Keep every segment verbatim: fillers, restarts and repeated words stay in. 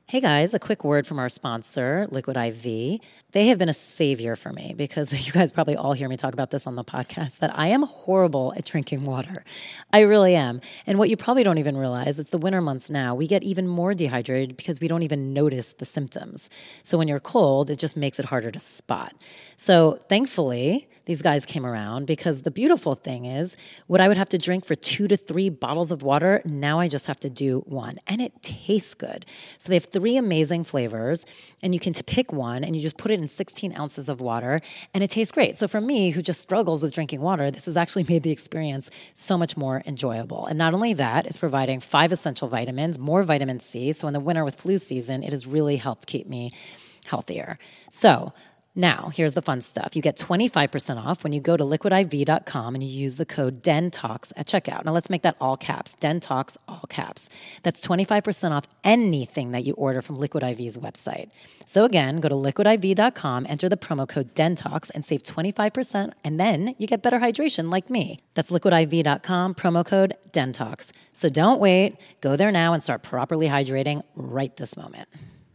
Hey guys, a quick word from our sponsor, Liquid I V. They have been a savior for me because you guys probably all hear me talk about this on the podcast, that I am horrible at drinking water. I really am. And what you probably don't even realize, it's the winter months now, we get even more dehydrated because we don't even notice the symptoms. So when you're cold, it just makes it harder to spot. So thankfully, these guys came around because the beautiful thing is what I would have to drink for two to three bottles of water, now I just have to do one. And it tastes good. So they have three amazing flavors, and you can t- pick one and you just put it in sixteen ounces of water, and it tastes great. So for me, who just struggles with drinking water, this has actually made the experience so much more enjoyable. And not only that, it's providing five essential vitamins, more vitamin C. So in the winter with flu season, it has really helped keep me healthier. So now, here's the fun stuff. You get twenty-five percent off when you go to liquid I V dot com and you use the code DENTALKS at checkout. Now, let's make that all caps. DENTALKS, all caps. That's twenty-five percent off anything that you order from Liquid I V's website. So again, go to liquid I V dot com, enter the promo code DENTALKS, and save twenty-five percent, and then you get better hydration like me. That's liquid I V dot com, promo code DENTALKS. So don't wait. Go there now and start properly hydrating right this moment.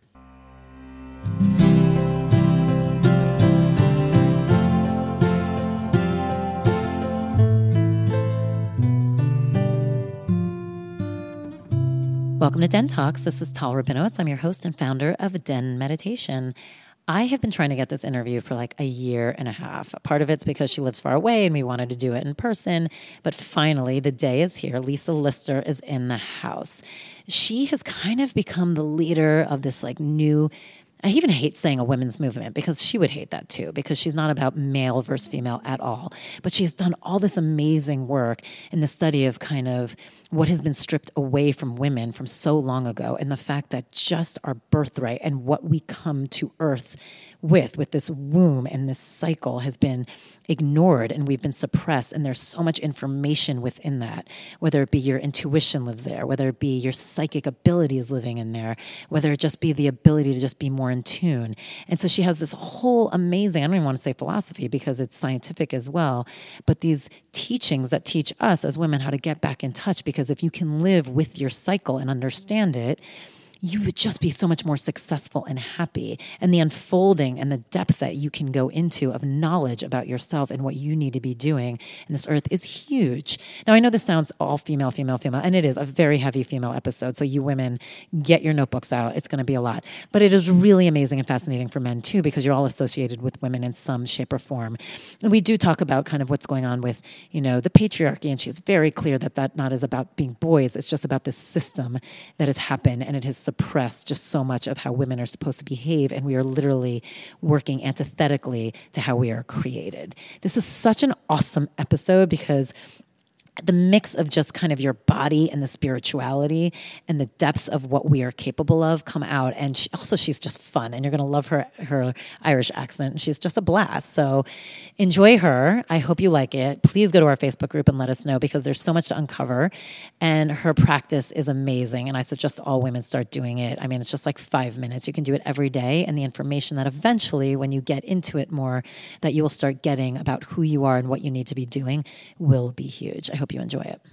Welcome to Den Talks. This is Tal Rabinowitz. I'm your host and founder of Den Meditation. I have been trying to get this interview for like a year and a half. Part of it's because she lives far away and we wanted to do it in person. But finally, the day is here. Lisa Lister is in the house. She has kind of become the leader of this like new, I even hate saying a women's movement because she would hate that too, because she's not about male versus female at all. But she has done all this amazing work in the study of kind of what has been stripped away from women from so long ago, and the fact that just our birthright and what we come to earth with, with this womb and this cycle has been ignored and we've been suppressed. And there's so much information within that, whether it be your intuition lives there, whether it be your psychic abilities living in there, whether it just be the ability to just be more in tune. And so she has this whole amazing, I don't even want to say philosophy because it's scientific as well, but these teachings that teach us as women how to get back in touch, because if you can live with your cycle and understand it, you would just be so much more successful and happy. And the unfolding and the depth that you can go into of knowledge about yourself and what you need to be doing in this earth is huge. Now, I know this sounds all female, female, female, and it is a very heavy female episode. So you women, get your notebooks out. It's going to be a lot. But it is really amazing and fascinating for men too, because you're all associated with women in some shape or form. And we do talk about kind of what's going on with, you know, the patriarchy. And she's very clear that that not is about being boys. It's just about this system that has happened, and it has suppressed just so much of how women are supposed to behave, and we are literally working antithetically to how we are created. This is such an awesome episode because the mix of just kind of your body and the spirituality and the depths of what we are capable of come out. And she, also she's just fun, and you're going to love her, her Irish accent. She's just a blast. So enjoy her. I hope you like it. Please go to our Facebook group and let us know, because there's so much to uncover, and her practice is amazing. And I suggest all women start doing it. I mean, it's just like five minutes. You can do it every day. And the information that eventually, when you get into it more, that you will start getting about who you are and what you need to be doing will be huge. I hope you enjoy it.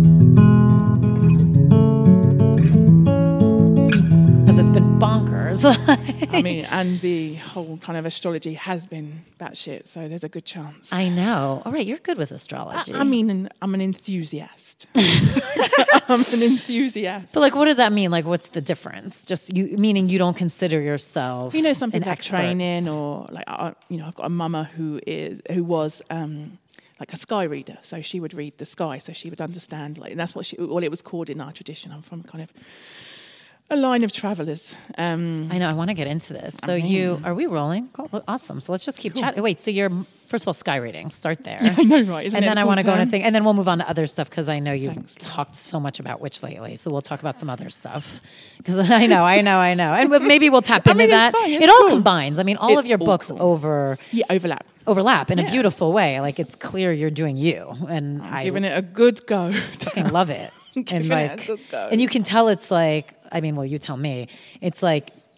Because it's been bonkers. I mean, and the whole kind of astrology has been batshit, so there's a good chance. I know. All right, you're good with astrology. I, I mean, I'm an enthusiast. I'm an enthusiast. But like, what does that mean? Like, what's the difference? Just you, meaning you don't consider yourself, you know, some people an have expert. training, or like, I, you know, I've got a mama who is who was. Um, like a sky reader, so she would read the sky, so she would understand, like, and that's what she, well, it was called in our tradition. I'm from kind of a line of travellers. Um, I know, I want to get into this. So I mean, you, are we rolling? Cool. Awesome. So let's just keep cool. chatting. Wait, so you're, first of all, sky reading, start there. I know, right? Isn't and it then a I cool want to go term? into thing, and then we'll move on to other stuff, because I know you've Thanks. talked so much about witch lately, so we'll talk about some other stuff. Because I know, I know, I know. And maybe we'll tap I into mean, it's that. fine, it's it all cool. combines. I mean, all It's of your all books cool. over... Yeah, overlap. overlap in Yeah. a beautiful way. Like, it's clear you're doing you, and I'm I giving it a good go. fucking love it. Giving and it like, a good go. and you can tell it's like, I mean, well, you tell me, it's like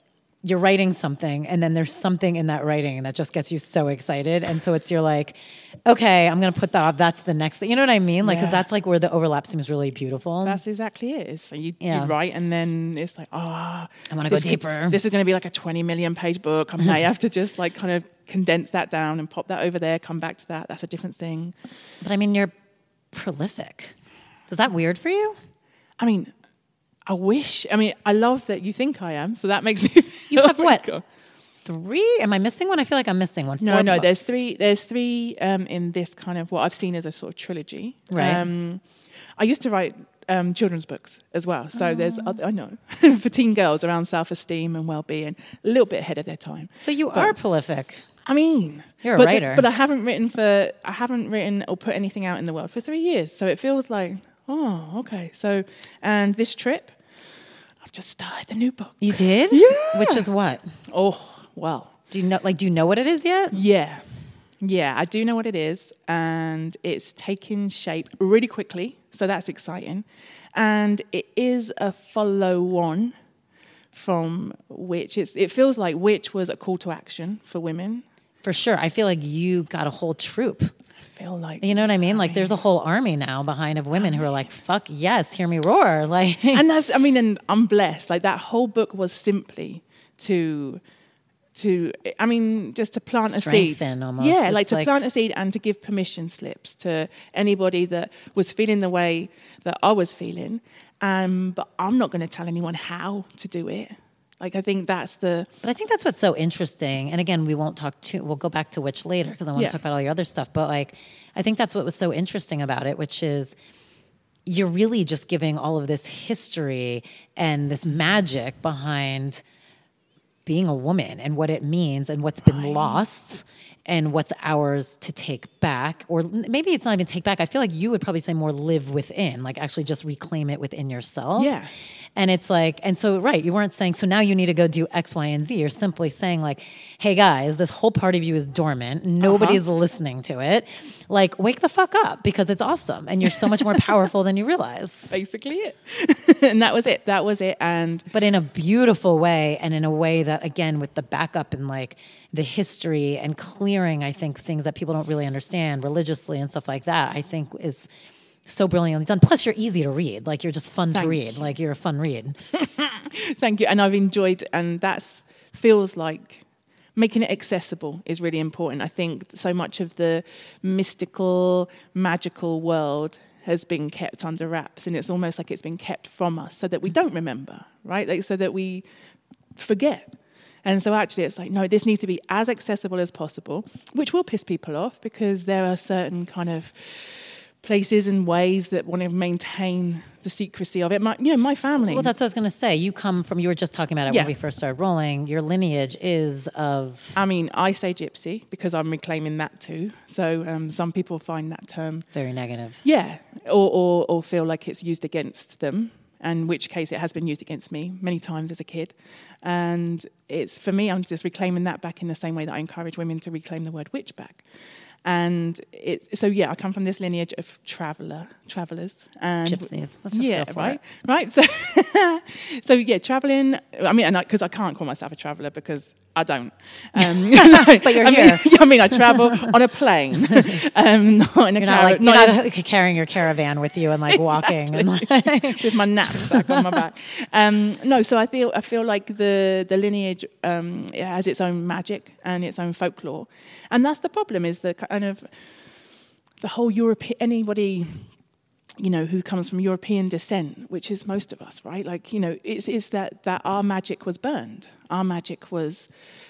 you're writing something and then there's something in that writing that just gets you so excited. And so it's, you're like, okay, I'm going to put that off. That's the next thing. You know what I mean? Like, Yeah. cause that's like where the overlap seems really beautiful. That's exactly it. So you, Yeah. you write and then it's like, oh, I want to go this deeper. Could, this is going to be like a twenty million page book. I may have to just like kind of condense that down and pop that over there, come back to that. That's a different thing. But I mean, you're prolific. Is that weird for you? I mean, I wish. I mean, I love that you think I am. So that makes me feel You have very what? cool. Three? Am I missing one? I feel like I'm missing one. No, Four no. books. There's three. There's three um, in this kind of what I've seen as a sort of trilogy. Right. Um, I used to write um, children's books as well. So Oh. there's other, I know for teen girls around self-esteem and well-being, a little bit ahead of their time. So you But- are prolific. I mean, You're a but writer. but I haven't written for I haven't written or put anything out in the world for three years. So it feels like, oh, okay. So and this trip, I've just started the new book. You did? Yeah. Which is what? Oh, well. Do you know, like, do you know what it is yet? Yeah. Yeah, I do know what it is, and it's taking shape really quickly, so that's exciting. And it is a follow-on from Which. It's, it feels like Which was a call to action for women. For sure. I feel like you got a whole troop. I feel like... You know what I mean? Like, there's a whole army now behind of women who are like, fuck yes, hear me roar. Like, And that's, I mean, and I'm blessed. Like, that whole book was simply to... to I mean, just to plant a seed. Strengthen almost. Yeah, It's like to like- plant a seed and to give permission slips to anybody that was feeling the way that I was feeling. Um, but I'm not going to tell anyone how to do it. Like, I think that's the... But I think that's what's so interesting. And again, we won't talk too, we'll go back to Which later because I want Yeah. to talk about all your other stuff. But like, I think that's what was so interesting about it, which is you're really just giving all of this history and this magic behind being a woman and what it means and what's been lost and what's ours to take back. Or maybe it's not even take back. I feel like you would probably say more live within, like actually just reclaim it within yourself. Yeah. And it's like, and so, right, you weren't saying, so now you need to go do X, Y, and Z. You're simply saying like, hey guys, this whole part of you is dormant. Nobody's Uh-huh. listening to it. Like, wake the fuck up because it's awesome. And you're so much more powerful than you realize. Basically it. And that was it. That was it. And But in a beautiful way and in a way that, again, with the backup and like the history and clearing, I think, things that people don't really understand religiously and stuff like that, I think is so brilliantly done. Plus, you're easy to read. Like, you're just fun Thank to read. Like, you're a fun read. thank you. And I've enjoyed, and that's feels like making it accessible is really important. I think so much of the mystical, magical world has been kept under wraps, and it's almost like it's been kept from us so that we don't remember, right? Like, so that we forget. And so actually it's like, no, this needs to be as accessible as possible, which will piss people off because there are certain kind of places and ways that want to maintain the secrecy of it. My, you know, my family. Well, that's what I was going to say. You come from, you were just talking about it Yeah. when we first started rolling. Your lineage is of I mean, I say gypsy because I'm reclaiming that too. So um, some people find that term, very negative. yeah, or, or, or feel like it's used against them, in which case it has been used against me many times as a kid. And it's, for me, I'm just reclaiming that back in the same way that I encourage women to reclaim the word witch back. And it's, so yeah, I come from this lineage of traveller, travellers. And Gypsies. Let's just yeah, go for right, it. right. So, so yeah, traveling. I mean, and because I, I can't call myself a traveller because I don't. Um, But you're I here. Mean, I mean, I travel on a plane, um, not in a You're car, not like, not you're in- not carrying your caravan with you and like walking and like, with my knapsack on my back. Um, no, so I feel I feel like the the lineage um, it has its own magic and its own folklore, and that's the problem. Is the kind of the whole European anybody. You know, who comes from European descent, which is most of us, right? Like, you know, it's, it's that, that our magic was burned. Our magic was,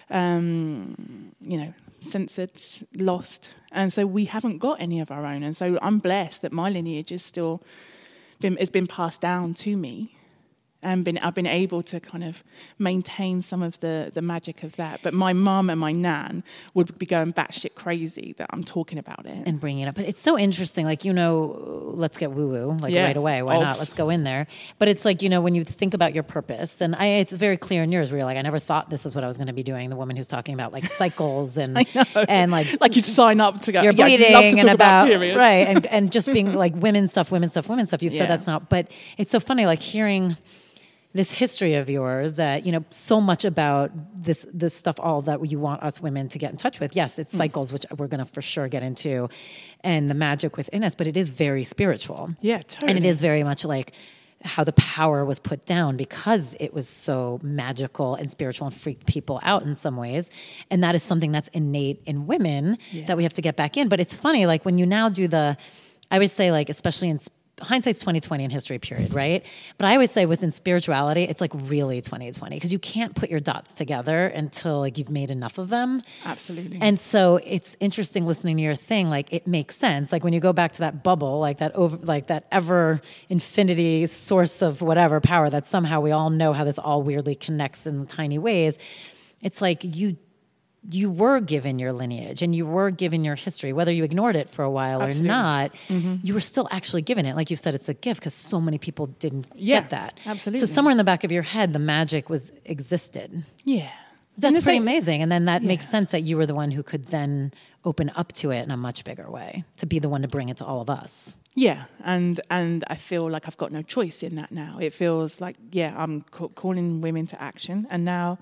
um, you know, censored, lost. And so we haven't got any of our own. And so I'm blessed that my lineage is still, been, has been passed down to me. And been, I've been able to kind of maintain some of the, the magic of that. But my mum and my nan would be going batshit crazy that I'm talking about it. and bringing it up. But it's so interesting. Like, you know, let's get woo woo like Yeah. right away. Why not? Oops. Let's go in there. But it's like, you know, when you think about your purpose, and I, it's very clear in yours where you're like, I never thought this is what I was going to be doing. The woman who's talking about like cycles and and like Like you'd sign up to go. you're yeah, I'd bleeding love to and talk about, periods. right and and just being like women's stuff, women's stuff, women's stuff. You've said Yeah. that's not, but it's so funny like hearing this history of yours that, you know, so much about this this stuff, all that you want us women to get in touch with. Yes, it's cycles, which we're going to for sure get into, and the magic within us, but it is very spiritual. Yeah, totally. And it is very much like how the power was put down because it was so magical and spiritual and freaked people out in some ways. And that is something that's innate in women yeah. that we have to get back in. But it's funny, like when you now do the, I would say like, especially in hindsight's twenty twenty in history period, right? But I always say within spirituality, it's like really twenty twenty because you can't put your dots together until like you've made enough of them. Absolutely. And so it's interesting listening to your thing. Like it makes sense. Like when you go back to that bubble, like that over, like that ever infinity source of whatever power that somehow we all know how this all weirdly connects in tiny ways. It's like you you were given your lineage and you were given your history, whether you ignored it for a while Absolutely. Or not, mm-hmm. you were still actually given it. Like you said, it's a gift because so many people didn't yeah, get that. Absolutely. So somewhere in the back of your head, the magic was existed. Yeah. That's pretty like, amazing. And then that yeah. makes sense that you were the one who could then open up to it in a much bigger way, to be the one to bring it to all of us. Yeah. And and I feel like I've got no choice in that now. It feels like, yeah, I'm ca- calling women to action. And now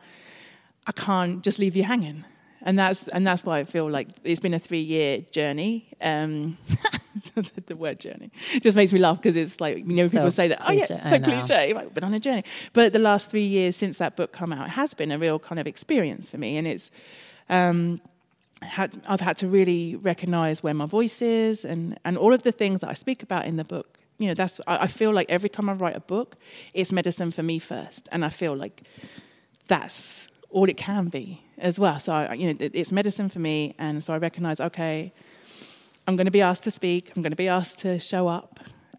I can't just leave you hanging. And that's and that's why I feel like it's been a three-year journey. Um, the word journey just makes me laugh because it's like, you know, so people say that, cliche, oh yeah, so cliche, I've been on a journey. But the last three years since that book come out has been a real kind of experience for me. And it's, um, had, I've had to really recognize where my voice is and, and all of the things that I speak about in the book. You know, that's I, I feel like every time I write a book, it's medicine for me first. And I feel like that's all it can be as well. So, I, you know, it, it's medicine for me. And so I recognize, okay, I'm going to be asked to speak. I'm going to be asked to show up.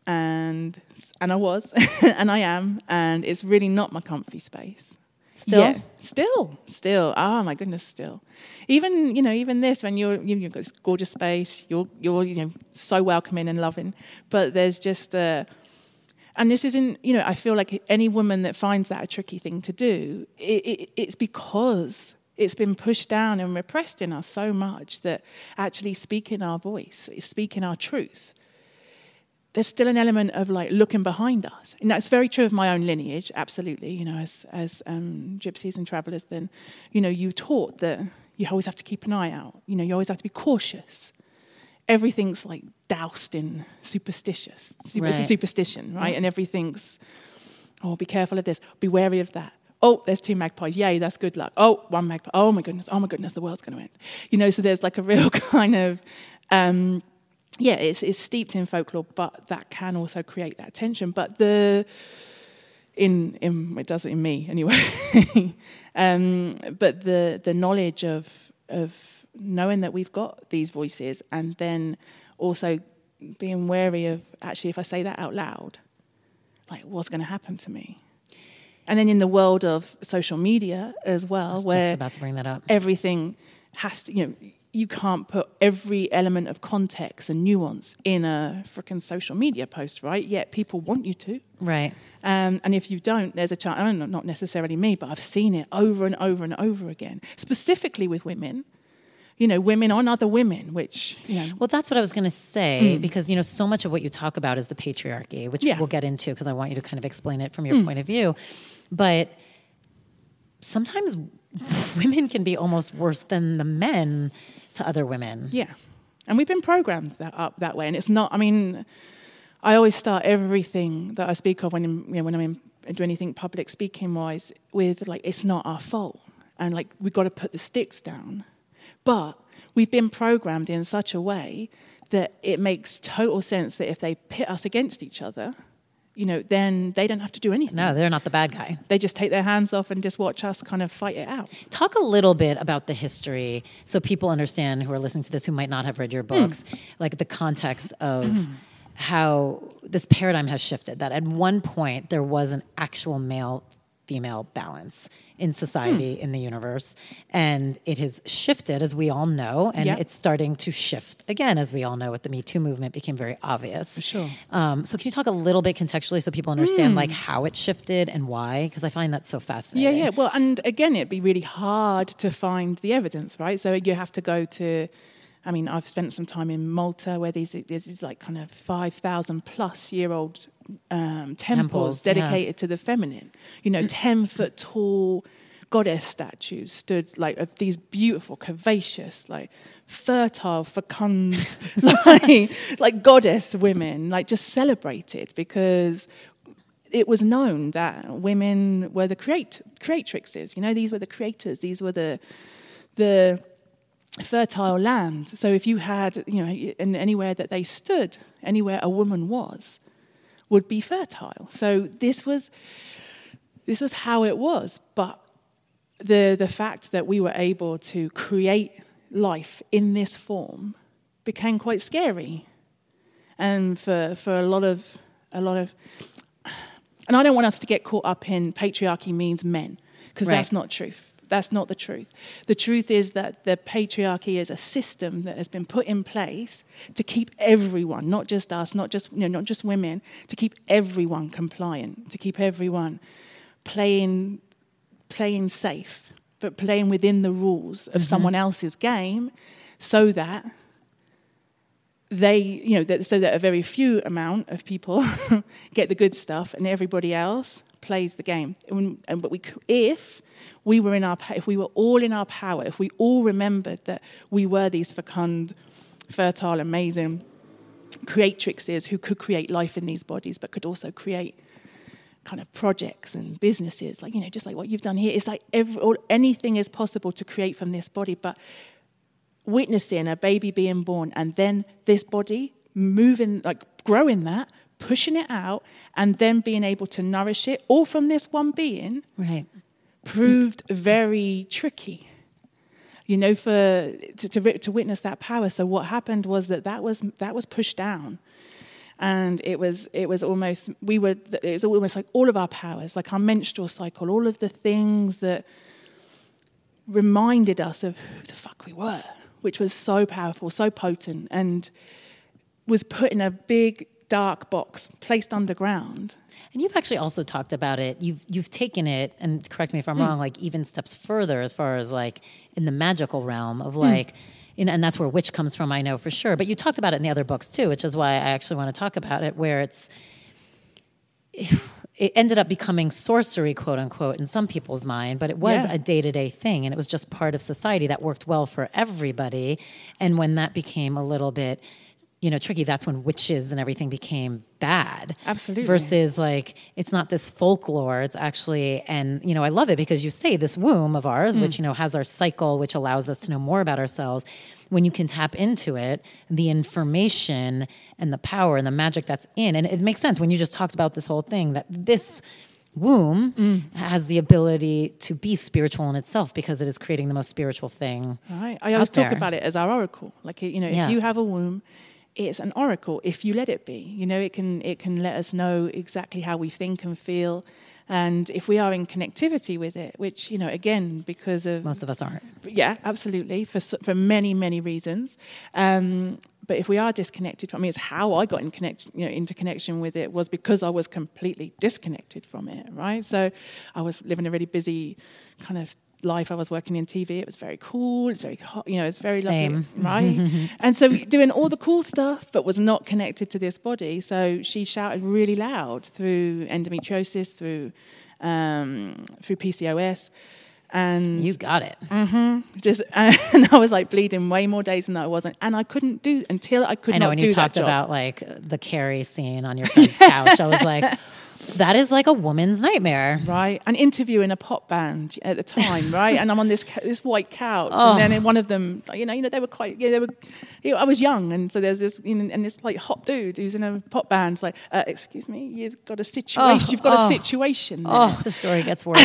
And and I was, and I am. And it's really not my comfy space. Still? Yeah, still, still. Oh, my goodness, still. Even, you know, even this, when you're, you've got this gorgeous space, you're, you're, you know, so welcoming and loving. But there's just a... And this isn't, you know, I feel like any woman that finds that a tricky thing to do, it, it, it's because it's been pushed down and repressed in us so much that actually speaking our voice, speaking our truth, there's still an element of like looking behind us. And that's very true of my own lineage, absolutely. You know, as as um, gypsies and travellers, then, you know, you taught that you always have to keep an eye out. You know, you always have to be cautious. Everything's like doused in superstitious. Super, right. It's a superstition, right? Mm. And everything's, oh, be careful of this. Be wary of that. Oh, there's two magpies. Yay, that's good luck. Oh, one magpie. Oh, my goodness. Oh, my goodness, the world's going to end. You know, so there's like a real kind of, um, yeah, it's, it's steeped in folklore, but that can also create that tension. But the, in, in it does it in me anyway. um, but the the knowledge of of knowing that we've got these voices and then also being wary of, actually, if I say that out loud, like, what's going to happen to me? And then in the world of social media as well, I was where just about to bring that up. Everything has to, you know, you can't put every element of context and nuance in a freaking social media post, right? Yet people want you to. Right. Um, and if you don't, there's a chance, I don't know, not necessarily me, but I've seen it over and over and over again, specifically with women. You know, women on other women, which, you know. Well, that's what I was going to say, mm. because, you know, so much of what you talk about is the patriarchy, which yeah. we'll get into because I want you to kind of explain it from your mm. point of view. But sometimes women can be almost worse than the men to other women. Yeah. And we've been programmed that up that way. And it's not, I mean, I always start everything that I speak of when, you know, when I'm in, do anything public speaking wise with, like, it's not our fault. And, like, we've got to put the sticks down. But we've been programmed in such a way that it makes total sense that if they pit us against each other, you know, then they don't have to do anything. No, they're not the bad guy. They just take their hands off and just watch us kind of fight it out. Talk a little bit about the history so people understand who are listening to this who might not have read your books, mm. like the context of mm. how this paradigm has shifted, that at one point there was an actual male female balance in society, hmm. in the universe. And it has shifted, as we all know, and yep. it's starting to shift again, as we all know, with the Me Too movement became very obvious. For sure. Um, so can you talk a little bit contextually so people understand mm. like how it shifted and why? Because I find that so fascinating. Yeah, yeah. Well, and again, it'd be really hard to find the evidence, right? So you have to go to I mean, I've spent some time in Malta where these there's these like kind of five thousand plus year old um, temples, temples dedicated yeah. to the feminine. You know, ten foot tall goddess statues stood like of these beautiful, curvaceous, like fertile, fecund, like, like goddess women, like just celebrated because it was known that women were the create creatrixes. You know, these were the creators. These were the the fertile land. So if you had, you know, in anywhere that they stood, anywhere a woman was, would be fertile. So this was this was how it was. But the the fact that we were able to create life in this form became quite scary, and for for a lot of a lot of. And I don't want us to get caught up in patriarchy means men, because right. that's not truth. That's not the truth. The truth is that the patriarchy is a system that has been put in place to keep everyone, not just us, not just you know, not just women, to keep everyone compliant, to keep everyone playing playing safe, but playing within the rules of mm-hmm. someone else's game, so that they, you know, that, so that a very few amount of people get the good stuff, and everybody else plays the game. And, and but we, if we were in our, if we were all in our power, if we all remembered that we were these fecund, fertile, amazing creatrixes who could create life in these bodies, but could also create kind of projects and businesses, like you know, just like what you've done here. It's like every, or anything is possible to create from this body, but witnessing a baby being born and then this body moving, like growing that, pushing it out, and then being able to nourish it all from this one being, right, proved very tricky, you know, for to, to to witness that power. So what happened was that that was that was pushed down, and it was it was almost we were it was almost like all of our powers, like our menstrual cycle, all of the things that reminded us of who the fuck we were, which was so powerful, so potent, and was put in a big dark box, placed underground. And you've actually also talked about it. You've you've taken it, and correct me if I'm mm. wrong, like even steps further as far as like in the magical realm of like, mm. you know, and that's where witch comes from, I know for sure. But you talked about it in the other books too, which is why I actually want to talk about it, where it's it ended up becoming sorcery, quote unquote, in some people's mind, but it was yeah. a day-to-day thing, and it was just part of society that worked well for everybody. And when that became a little bit, you know, tricky, that's when witches and everything became bad. Absolutely. Versus like, it's not this folklore, it's actually, and, you know, I love it because you say this womb of ours, mm. which, you know, has our cycle, which allows us to know more about ourselves. When you can tap into it, the information and the power and the magic that's in, and it makes sense when you just talked about this whole thing, that this womb mm. has the ability to be spiritual in itself because it is creating the most spiritual thing. Right. I always talk about it as our oracle. Like, you know, yeah. if you have a womb, it's an oracle if you let it be. You know, it can it can let us know exactly how we think and feel. And if we are in connectivity with it, which, you know, again, because of... Most of us aren't. Yeah, absolutely, for for many, many reasons. Um, but if we are disconnected, I mean, it's how I got in connect, you know, into connection with it was because I was completely disconnected from it, right? So I was living a really busy kind of life. I was working in T V. It was very cool. It's very hot. You know, it's very Same. lovely, right? And so doing all the cool stuff, but was not connected to this body. So she shouted really loud through endometriosis, through um, through P C O S, and you got it. Mm-hmm, just and I was like bleeding way more days than I wasn't, and I couldn't do until I could I know not when do you that talked job. about like the Carrie scene on your friend's couch. I was like, that is like a woman's nightmare, right? An interview in a pop band at the time, right? And I'm on this this white couch, oh. and then in one of them, you know, you know, they were quite, yeah, they were. You know, I was young, and so there's this, you know, and this like hot dude who's in a pop band. It's like, uh, excuse me, you've got a situation. Oh, you've got oh. a situation there. Oh, the story gets worse.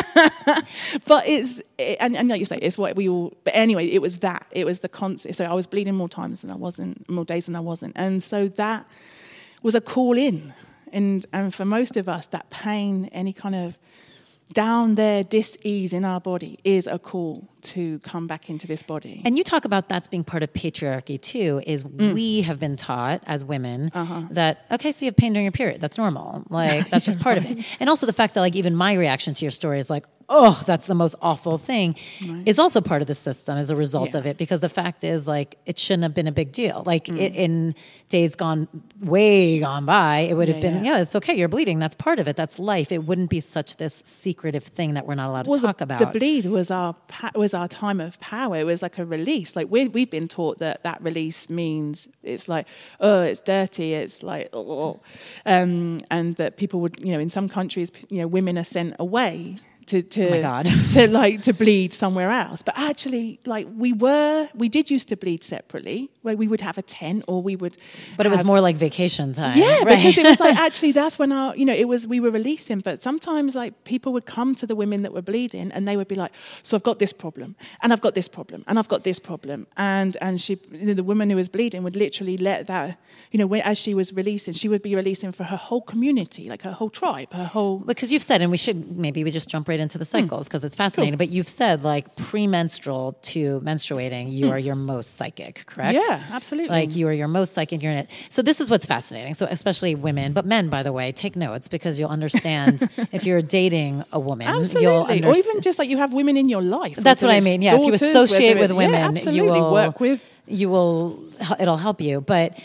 But it's, it, and, and like you say, it's what we all. But anyway, it was that. It was the constant. So I was bleeding more times than I wasn't, more days than I wasn't, and so that was a call in. And and for most of us, that pain, any kind of down there dis-ease in our body is a call to come back into this body. And you talk about that's being part of patriarchy too, is mm. we have been taught as women uh-huh. that, okay, so you have pain during your period. That's normal. Like, that's just part of it. And also the fact that like even my reaction to your story is like, oh, that's the most awful thing, Right. is also part of the system as a result Yeah. of it. Because the fact is, like, it shouldn't have been a big deal. Like mm. it, in days gone, way gone by, it would have Yeah, been, yeah. yeah, it's okay, you're bleeding. That's part of it. That's life. It wouldn't be such this secretive thing that we're not allowed to well, talk the, about. The bleed was our pa- was our time of power. It was like a release. Like we we've been taught that that release means it's like, oh, it's dirty. It's like, oh, um, and that people would, you know, in some countries, you know, women are sent away to to Oh my God. to like to bleed somewhere else. But actually, like we were, we did used to bleed separately. Where we would have a tent, or we would. But it was have- more like vacation time. Yeah, right? because it was like actually that's when our, you know, it was we were releasing. But sometimes like people would come to the women that were bleeding, and they would be like, "So I've got this problem, and I've got this problem, and I've got this problem," and and she, you know, the woman who was bleeding would literally let that, you know, when, as she was releasing, she would be releasing for her whole community, like her whole tribe, her whole. Because you've said, and we should maybe we just jump right into the cycles because it's fascinating. Cool. But you've said like premenstrual to menstruating, you are your most psychic, correct? Yeah, absolutely. Like you are your most psychic. You're in it. So this is what's fascinating. So especially women, but men, by the way, take notes because you'll understand if you're dating a woman. Absolutely, You'll or understand. even just like you have women in your life. That's what I mean. Yeah, if you daughters, associate whether with it- women, yeah, you absolutely. will work with. You will. It'll help you, but.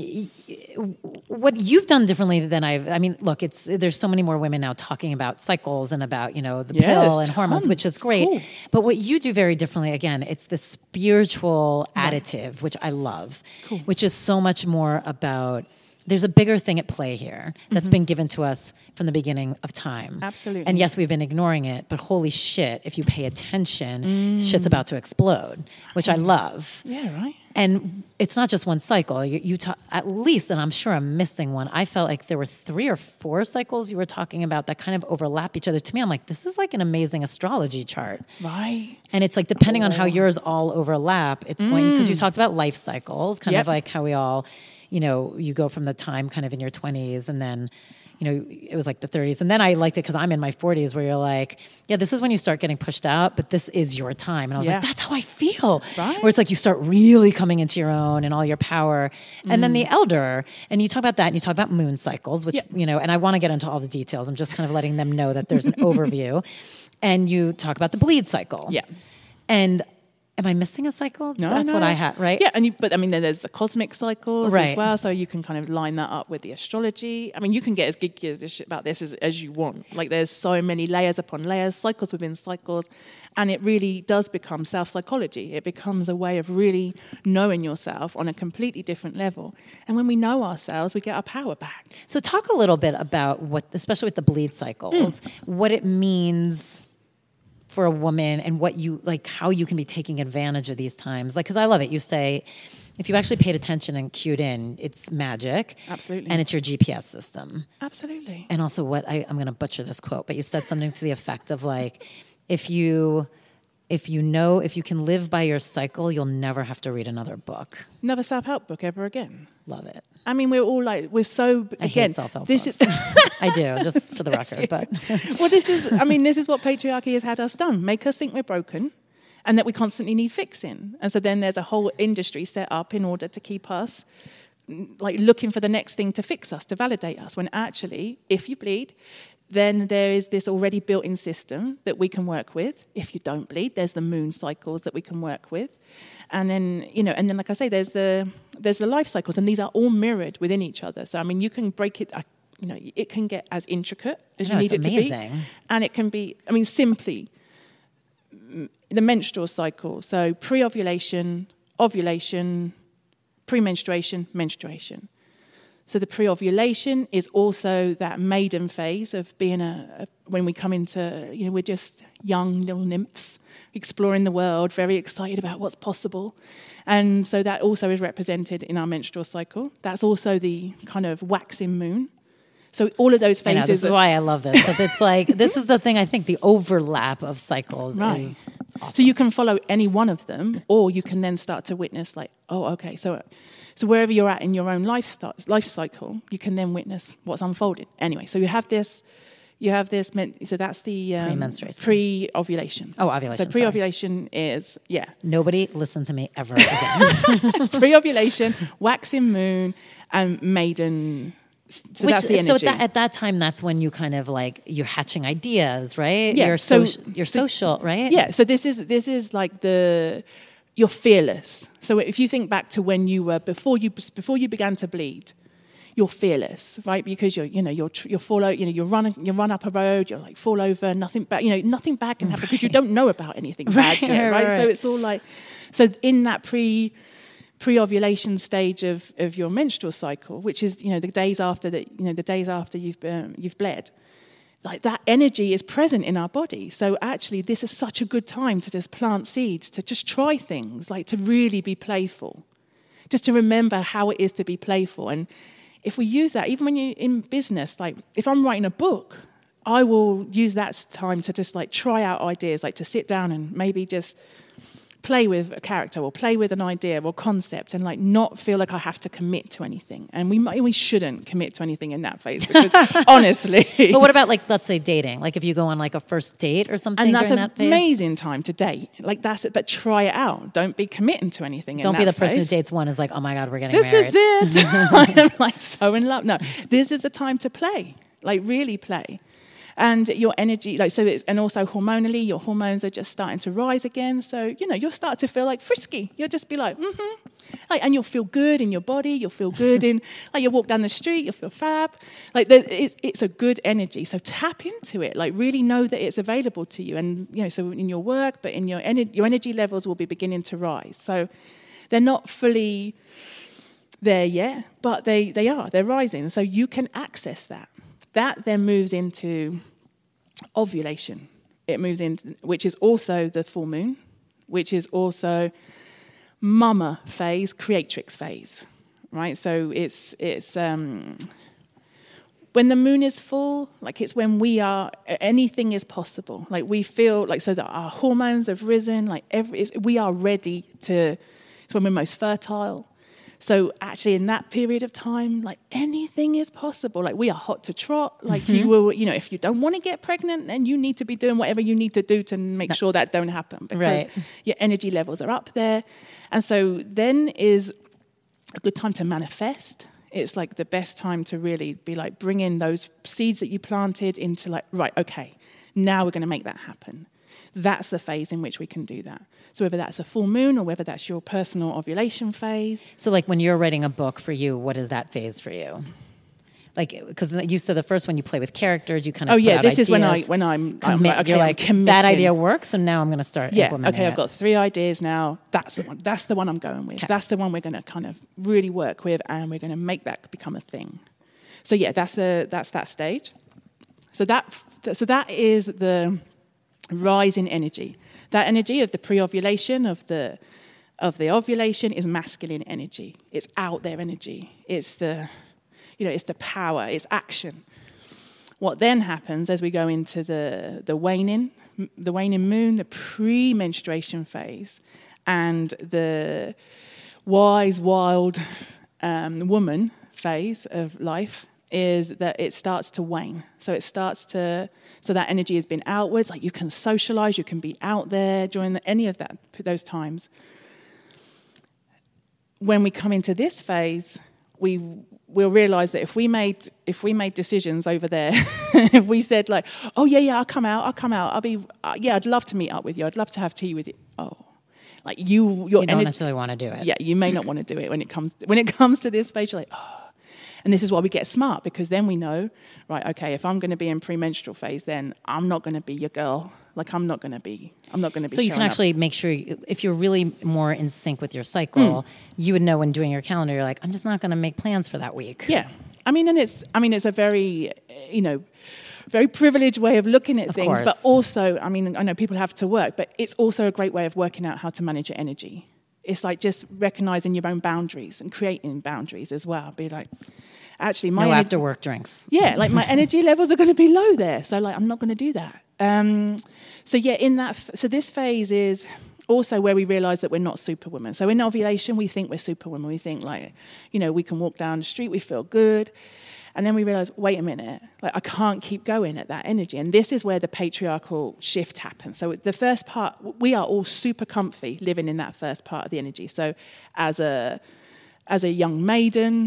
What you've done differently than I've, I mean, look, it's there's so many more women now talking about cycles and about, you know, the Yes, pill and hormones, which tons. is great. Cool. But what you do very differently, again, it's the spiritual additive, which I love, Cool. which is so much more about, there's a bigger thing at play here that's been given to us from the beginning of time. Absolutely. And yes, we've been ignoring it, but holy shit, if you pay attention, shit's about to explode, which I love. Yeah, right. And it's not just one cycle. You, you talk, at least, and I'm sure I'm missing one. I felt like there were three or four cycles you were talking about that kind of overlap each other. To me, I'm like, this is like an amazing astrology chart. Right. And it's like, depending on how yours all overlap, it's going, because you talked about life cycles, kind Yep. of like how we all, you know, you go from the time kind of in your twenties and then, you know, it was like the thirties. And then I liked it because I'm in my forties where you're like, yeah, this is when you start getting pushed out, but this is your time. And I was Yeah. like, that's how I feel. Right. Where it's like you start really coming into your own and all your power. And then the elder, and you talk about that and you talk about moon cycles, which, Yeah. you know, and I want to get into all the details. I'm just kind of letting them know that there's an overview. And you talk about the bleed cycle. Yeah. And am I missing a cycle? No, That's no, what I that's- had, right? Yeah, and you, but I mean, then there's the cosmic cycles Right. as well, so you can kind of line that up with the astrology. I mean, you can get as geeky as this shit about this as, as you want. Like, there's so many layers upon layers, cycles within cycles, and it really does become self-psychology. It becomes a way of really knowing yourself on a completely different level. And when we know ourselves, we get our power back. So talk a little bit about what, especially with the bleed cycles, Mm. what it means for a woman and what you, like how you can be taking advantage of these times. Like, cause I love it. You say, if you actually paid attention and cued in, it's magic. Absolutely. And it's your G P S system. Absolutely. And also what, I, I'm going to butcher this quote, but you said something to the effect of like, if you, if you know, if you can live by your cycle, you'll never have to read another book. Another self-help book ever again. Love it. I mean, we're all like, we're so, I again, hate self-help this books. is... I do, just for the record, but Well, this is, I mean, this is what patriarchy has had us done. Make us think we're broken and that we constantly need fixing. And so then there's a whole industry set up in order to keep us like looking for the next thing to fix us, to validate us, when actually, if you bleed, then there is this already built-in system that we can work with. If you don't bleed, there's the moon cycles that we can work with. And then, you know, and then, like I say, there's the there's the life cycles, and these are all mirrored within each other. So, I mean, you can break it, uh, you know, it can get as intricate as I you know, need it it's to amazing. be. And it can be, I mean, simply mm, the menstrual cycle. So pre-ovulation, ovulation, pre-menstruation, menstruation. So the pre-ovulation is also that maiden phase of being a, a, when we come into, you know, we're just young little nymphs exploring the world, very excited about what's possible. And so that also is represented in our menstrual cycle. That's also the kind of waxing moon. So all of those I know, phases. this is are- why I love this, because it's like, this is the thing, I think the overlap of cycles Right. is awesome. So you can follow any one of them, or you can then start to witness like, oh, okay, so so wherever you're at in your own life start, life cycle, you can then witness what's unfolded. Anyway, so you have this, you have this, men- so that's the um, Pre-menstruation. pre-ovulation. Oh, ovulation, So pre-ovulation is, yeah, Nobody listen to me ever again. pre-ovulation, waxing moon, and maiden So Which, that's the energy. So at that, at that time, that's when you kind of like, you're hatching ideas, right? Yeah. You're, So so, you're social, right? Yeah. So this is this is like the you're fearless. So if you think back to when you were before you before you began to bleed, you're fearless, right? Because you're you know you're you're fall you know you run you run up a road, you're like fall over, nothing bad, you know nothing bad can happen, right, because you don't know about anything bad right, yet, right? right? So it's all like so in that pre. pre-ovulation stage of, of your menstrual cycle, which is, you know, the days after that, you know, the days after you've um, you've bled, like that energy is present in our body. So actually, this is such a good time to just plant seeds, to just try things, like to really be playful, just to remember how it is to be playful. And if we use that, even when you're in business, like if I'm writing a book, I will use that time to just like try out ideas, like to sit down and maybe just play with a character or play with an idea or concept and like not feel like I have to commit to anything. And we might, we shouldn't commit to anything in that phase because honestly. But what about like, let's say dating, like if you go on like a first date or something and that's during an that phase? amazing time to date. Like that's it, but try it out. Don't be committing to anything Don't in be that the person phase. who dates one is like, oh my God, we're getting This married. is it. I am like so in love. No, this is the time to play, like really play. And your energy, like so, it's and also hormonally, your hormones are just starting to rise again. So you know, you'll start to feel like frisky. You'll just be like, mm-hmm, like, and you'll feel good in your body. You'll feel good in, like, you walk down the street, you'll feel fab. Like, it's it's a good energy. So tap into it. Like, really know that it's available to you. And you know, so in your work, but in your ener- your energy levels will be beginning to rise. So they're not fully there yet, but they they are. They're rising. So you can access that. That then moves into ovulation. It moves into, which is also the full moon, which is also mama phase, creatrix phase, right? So it's it's um, when the moon is full, like it's when we are, anything is possible. Like we feel like, so that our hormones have risen, like every, it's, we are ready to, it's when we're most fertile. So actually in that period of time, like anything is possible. Like we are hot to trot. Like mm-hmm. you will, you know, if you don't want to get pregnant, then you need to be doing whatever you need to do to make sure that don't happen. Because right. your energy levels are up there. And so then is a good time to manifest. It's like the best time to really be like, bring in those seeds that you planted into like, right, okay, now we're going to make that happen. That's the phase in which we can do that. So whether that's a full moon or whether that's your personal ovulation phase. So like when you're writing a book for you, what is that phase for you? Like, because you said the first one you play with characters, you kind of oh yeah, put out this ideas, is when I when I'm, commit, I'm like, okay, you're like I'm that idea works, so now I'm going to start yeah, implementing okay, I've it. got three ideas now. That's the one. That's the one I'm going with. Okay. That's the one we're going to kind of really work with, and we're going to make that become a thing. So yeah, that's the that's that stage. So that so that is the rise in energy. That energy of the pre-ovulation, of the of the ovulation, is masculine energy. It's out there energy. It's the, you know, it's the power. It's action. What then happens as we go into the the waning, the waning moon, the pre-menstruation phase, and the wise, wild um, woman phase of life, is that it starts to wane. So it starts to, so that energy has been outwards, like you can socialize, you can be out there during the, any of that those times. When we come into this phase, we will realize that if we made if we made decisions over there, if we said like, oh yeah, yeah, I'll come out, I'll come out, I'll be, uh, yeah, I'd love to meet up with you, I'd love to have tea with you. Oh, like you, your you don't energy, necessarily want to do it. Yeah, you may not want to do it when it comes when it comes to this phase. You're like, oh. And this is why we get smart, because then we know, right, okay, if I'm going to be in premenstrual phase, then I'm not going to be your girl. Like, I'm not going to be, I'm not going to be So you can actually up. make sure, you, if you're really more in sync with your cycle, mm. you would know when doing your calendar, you're like, I'm just not going to make plans for that week. Yeah. I mean, and it's, I mean, it's a very, you know, very privileged way of looking at of things, course. But also, I mean, I know people have to work, but it's also a great way of working out how to manage your energy. It's like just recognizing your own boundaries and creating boundaries as well. Be like, actually, my no ener- after work drinks. Yeah, like my energy levels are going to be low there, so like I'm not going to do that. Um, so yeah, in that, f- so this phase is also where we realize that we're not superwomen. So in ovulation, we think we're superwomen. We think like, you know, we can walk down the street, we feel good. And then we realize, wait a minute, like I can't keep going at that energy. And this is where the patriarchal shift happens. So the first part, we are all super comfy living in that first part of the energy. So as a as a young maiden,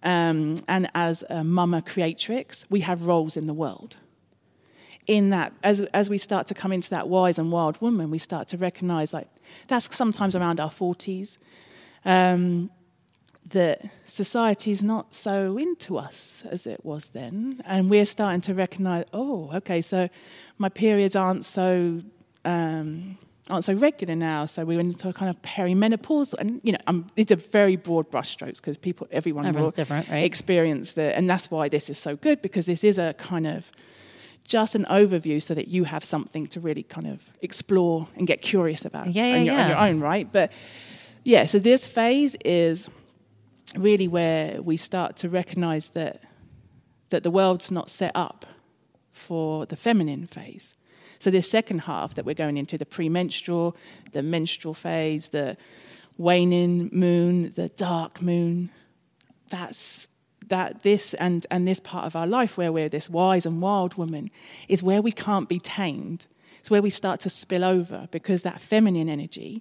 Um, and as a mama creatrix, we have roles in the world. In that, as as we start to come into that wise and wild woman, we start to recognize, like, that's sometimes around our forties, um, that society's not so into us as it was then. And we're starting to recognize, oh, okay, so my periods aren't so um, aren't so regular now. So we're into a kind of perimenopausal, and you know, um, these are very broad brushstrokes because people, everyone Everyone's will different, right? experience the, and that's why this is so good, because this is a kind of just an overview so that you have something to really kind of explore and get curious about yeah, yeah, on, your, yeah. on your own, right? But yeah, so this phase is really where we start to recognize that that the world's not set up for the feminine phase. So this second half that we're going into, the premenstrual, the menstrual phase, the waning moon, the dark moon, that's that this and, and this part of our life where we're this wise and wild woman is where we can't be tamed. It's where we start to spill over because that feminine energy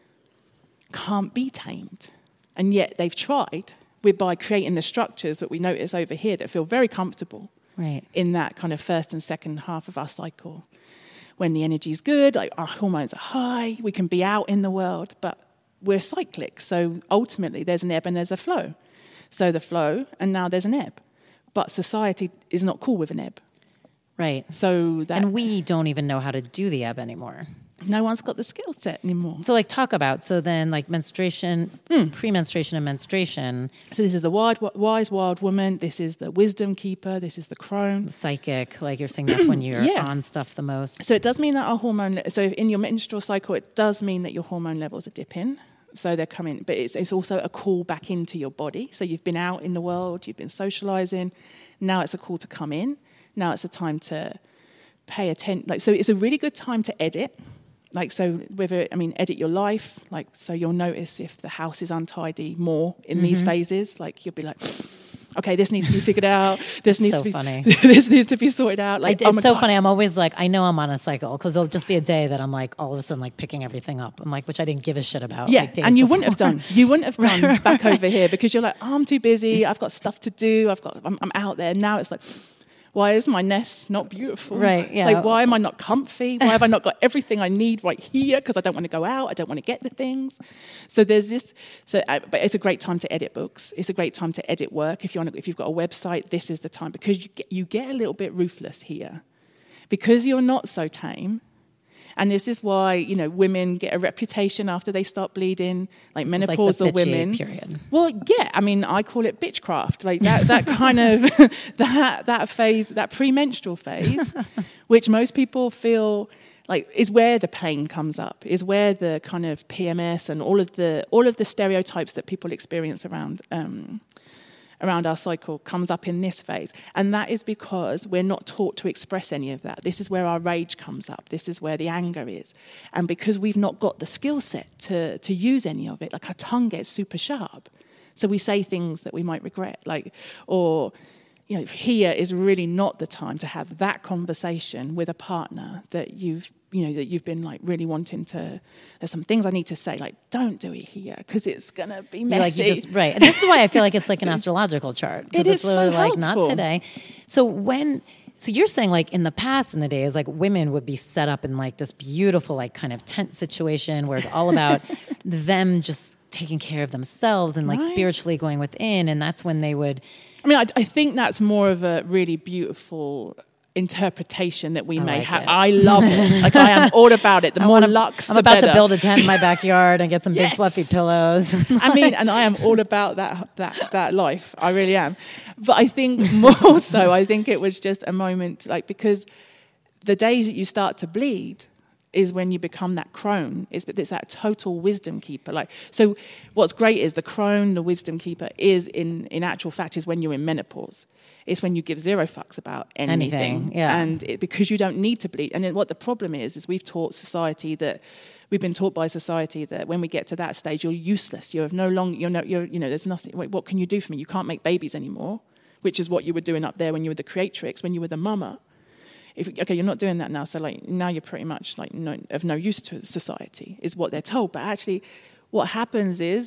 can't be tamed. And yet they've tried with by creating the structures that we notice over here that feel very comfortable right. in that kind of first and second half of our cycle. When the energy's good, like our hormones are high, we can be out in the world, but we're cyclic. So ultimately there's an ebb and there's a flow. So the flow, and now there's an ebb. But society is not cool with an ebb. Right. So that, and we don't even know how to do the ebb anymore. No one's got the skill set anymore. So, like, talk about, so then, like, menstruation, mm. pre-menstruation and menstruation. So this is the wild, wise, wild woman. This is the wisdom keeper. This is the crone. The psychic, like you're saying, that's when you're yeah. on stuff the most. So it does mean that our hormone, so in your menstrual cycle, it does mean that your hormone levels are dipping. So they're coming, but it's, it's also a call back into your body. So you've been out in the world, you've been socializing. Now it's a call to come in. Now it's a time to pay attention. Like, so it's a really good time to edit. Like, so whether, I mean, edit your life. Like, so you'll notice if the house is untidy more in mm-hmm. these phases. Like, you'll be like, okay, this needs to be figured out. This needs so to be funny. This needs to be sorted out. Like, I, it's oh so God. funny. I'm always like, I know I'm on a cycle because there'll just be a day that I'm like, all of a sudden, like picking everything up. I'm like, which I didn't give a shit about. Yeah, like, days and you before. wouldn't have done. You wouldn't have done right, back right. over here because you're like, oh, I'm too busy. I've got stuff to do. I've got. I'm, I'm out there now. It's like, why is my nest not beautiful? Right, yeah. Like, why am I not comfy? Why have I not got everything I need right here? Because I don't want to go out. I don't want to get the things. So there's this. So, uh, but it's a great time to edit books. It's a great time to edit work. If you want, if you've got a website, this is the time because you get you get a little bit ruthless here, because you're not so tame. And this is why, you know, women get a reputation after they start bleeding, like this menopausal like women. Period. Well, yeah, I mean, I call it bitchcraft, like that, that kind of that that phase, that premenstrual phase, which most people feel like is where the pain comes up, is where the kind of P M S and all of the all of the stereotypes that people experience around. Um, around our cycle comes up in this phase. And that is because we're not taught to express any of that. This is where our rage comes up. This is where the anger is. And because we've not got the skill set to, to use any of it, like our tongue gets super sharp. So we say things that we might regret, like, or, you know, here is really not the time to have that conversation with a partner that you've, you know, that you've been like really wanting to, there's some things I need to say, like, don't do it here because it's going to be messy. Like you just, right. And this is why I feel like it's like an astrological chart. It it's is literally so like, helpful. not today. So when, so you're saying like in the past, in the days, like women would be set up in like this beautiful, like kind of tent situation where it's all about them just taking care of themselves and like right. spiritually going within. And that's when they would. I mean, I, I think that's more of a really beautiful interpretation that we I may like have. it. I love it. Like, I am all about it. The I more wanna, lux, I'm the about better. to build a tent in my backyard and get some Yes. big fluffy pillows. I mean, and I am all about that that that life. I really am. But I think more so, I think it was just a moment, like, because the days that you start to bleed is when you become that crone. It's, it's that total wisdom keeper. Like, so what's great is the crone, the wisdom keeper, is in, in actual fact is when you're in menopause. It's when you give zero fucks about anything. Anything, yeah. And it, because you don't need to bleed. And then what the problem is, is we've taught society that, we've been taught by society that when we get to that stage, you're useless. You're no longer, you're no, you're, you know, there's nothing, wait, what can you do for me? You can't make babies anymore, which is what you were doing up there when you were the creatrix, when you were the mama. If, okay, you're not doing that now, so like now you're pretty much like no, of no use to society, is what they're told. But actually, what happens is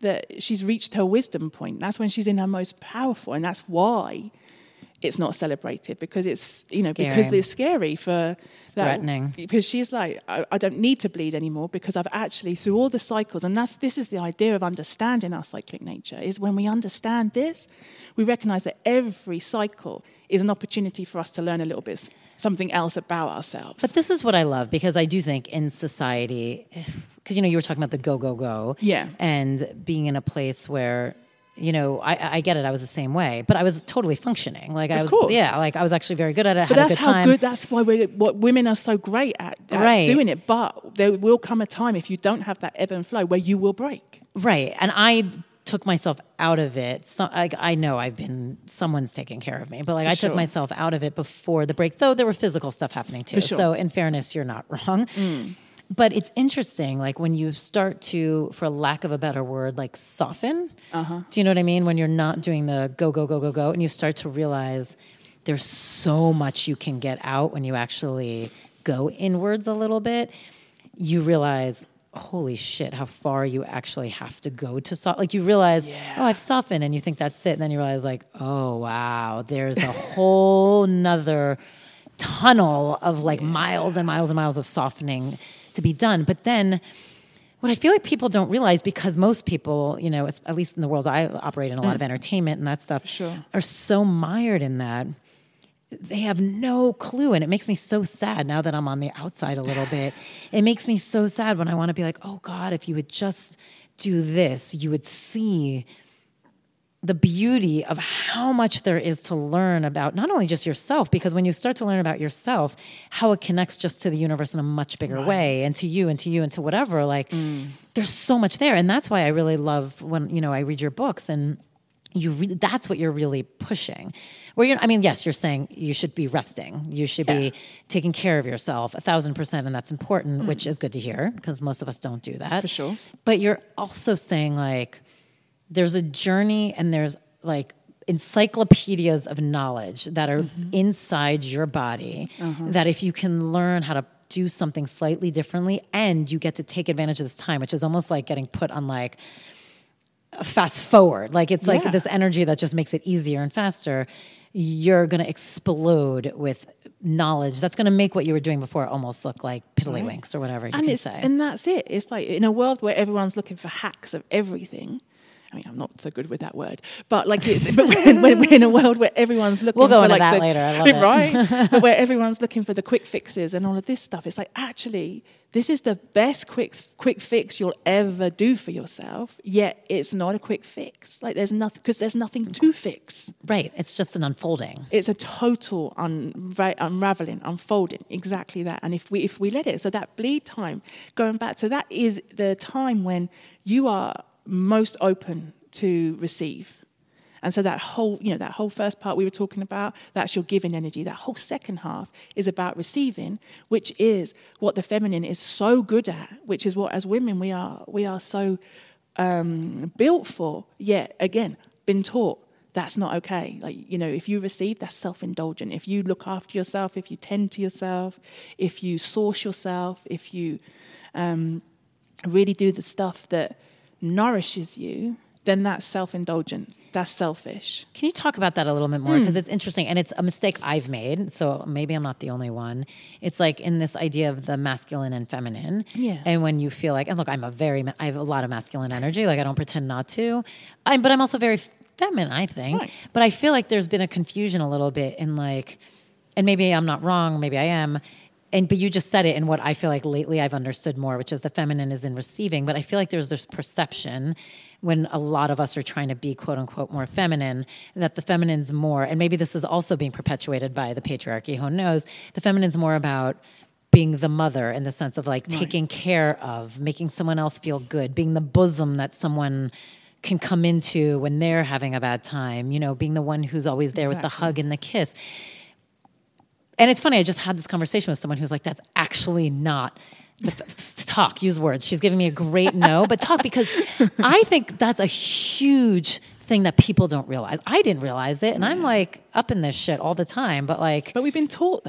that she's reached her wisdom point. That's when she's in her most powerful, and that's why it's not celebrated, because it's, you know, Scary. because it's scary for that, threatening. because she's like, I, I don't need to bleed anymore, because I've actually, through all the cycles, and that's this is the idea of understanding our cyclic nature, is when we understand this, we recognize that every cycle is an opportunity for us to learn a little bit something else about ourselves. But this is what I love, because I do think in society, because, you know, you were talking about the go, go, go. Yeah. And being in a place where, you know, I, I get it. I was the same way, but I was totally functioning. Like I Of was, course. yeah, like I was actually very good at it. But had that's a good how time. good, that's why we what women are so great at, at Right. doing it. But there will come a time, if you don't have that ebb and flow, where you will break. Right. And I took myself out of it. So I, I know I've been, someone's taking care of me, but like For I took sure. myself out of it before the break, though there were physical stuff happening too. For sure. So in fairness, you're not wrong. Mm. But it's interesting, like when you start to, for lack of a better word, like soften. Uh-huh. Do you know what I mean? When you're not doing the go, go, go, go, go, and you start to realize there's so much you can get out when you actually go inwards a little bit. You realize, holy shit, how far you actually have to go to soften. Like you realize, Yeah. oh, I've softened, and you think that's it. And then you realize like, oh, wow, there's a whole nother tunnel of like yeah. miles and miles and miles of softening to be done. But then what I feel like people don't realize, because most people, you know, at least in the world I operate in, a lot Mm. of entertainment and that stuff, Sure. are so mired in that. They have no clue. And it makes me so sad now that I'm on the outside a little bit. It makes me so sad when I want to be like, oh God, if you would just do this, you would see the beauty of how much there is to learn about not only just yourself, because when you start to learn about yourself, how it connects just to the universe in a much bigger Right. way, and to you and to you and to whatever, like Mm. there's so much there. And that's why I really love when, you know, I read your books, and you re- that's what you're really pushing. Where you're, I mean, yes, you're saying you should be resting. You should Yeah. be taking care of yourself a thousand percent. And that's important, mm. which is good to hear, because most of us don't do that. For sure. But you're also saying like, there's a journey, and there's like encyclopedias of knowledge that are mm-hmm. inside your body, uh-huh. that if you can learn how to do something slightly differently, and you get to take advantage of this time, which is almost like getting put on like a fast forward. Like it's like yeah. this energy that just makes it easier and faster. You're going to explode with knowledge that's going to make what you were doing before almost look like piddlywinks right. or whatever you and can it's, say. And that's it. It's like in a world where everyone's looking for hacks of everything. I mean, I'm not so good with that word, but like, it's, but when, when we're in a world where everyone's looking, we'll go for into like that the, later. I love it, right? But where everyone's looking for the quick fixes and all of this stuff, it's like actually, this is the best quick quick fix you'll ever do for yourself. Yet it's not a quick fix. Like there's nothing because there's nothing to fix. Right. It's just an unfolding. It's a total unra- unraveling, unfolding. Exactly that. And if we if we let it, so that bleed time, going back to that, is the time when you are most open to receive. And so that whole, you know, that whole first part we were talking about, that's your giving energy. That whole second half is about receiving, which is what the feminine is so good at, which is what as women we are we are so um, built for. Yet again, been taught that's not okay. Like, you know, if you receive, that's self-indulgent. If you look after yourself, if you tend to yourself, if you source yourself, if you um, really do the stuff that nourishes you, then that's self-indulgent. That's selfish. Can you talk about that a little bit more? Because mm. it's interesting, and it's a mistake I've made, so maybe I'm not the only one. It's like in this idea of the masculine and feminine. Yeah. And when you feel like, and look, I'm a very, I have a lot of masculine energy, like I don't pretend not to. I'm, but I'm also very feminine, I think. Right. But I feel like there's been a confusion a little bit in like, and maybe I'm not wrong, maybe I am, and but you just said it in what I feel like lately I've understood more, which is the feminine is in receiving. But I feel like there's this perception when a lot of us are trying to be quote unquote more feminine, that the feminine's more, and maybe this is also being perpetuated by the patriarchy, who knows, the feminine's more about being the mother in the sense of like right. taking care of, making someone else feel good, being the bosom that someone can come into when they're having a bad time, you know, being the one who's always there exactly. with the hug and the kiss. And it's funny, I just had this conversation with someone who's like, that's actually not the f- talk, use words. She's giving me a great no, but talk, because I think that's a huge thing that people don't realize. I didn't realize it, and I'm like up in this shit all the time, but like... But we've been taught that.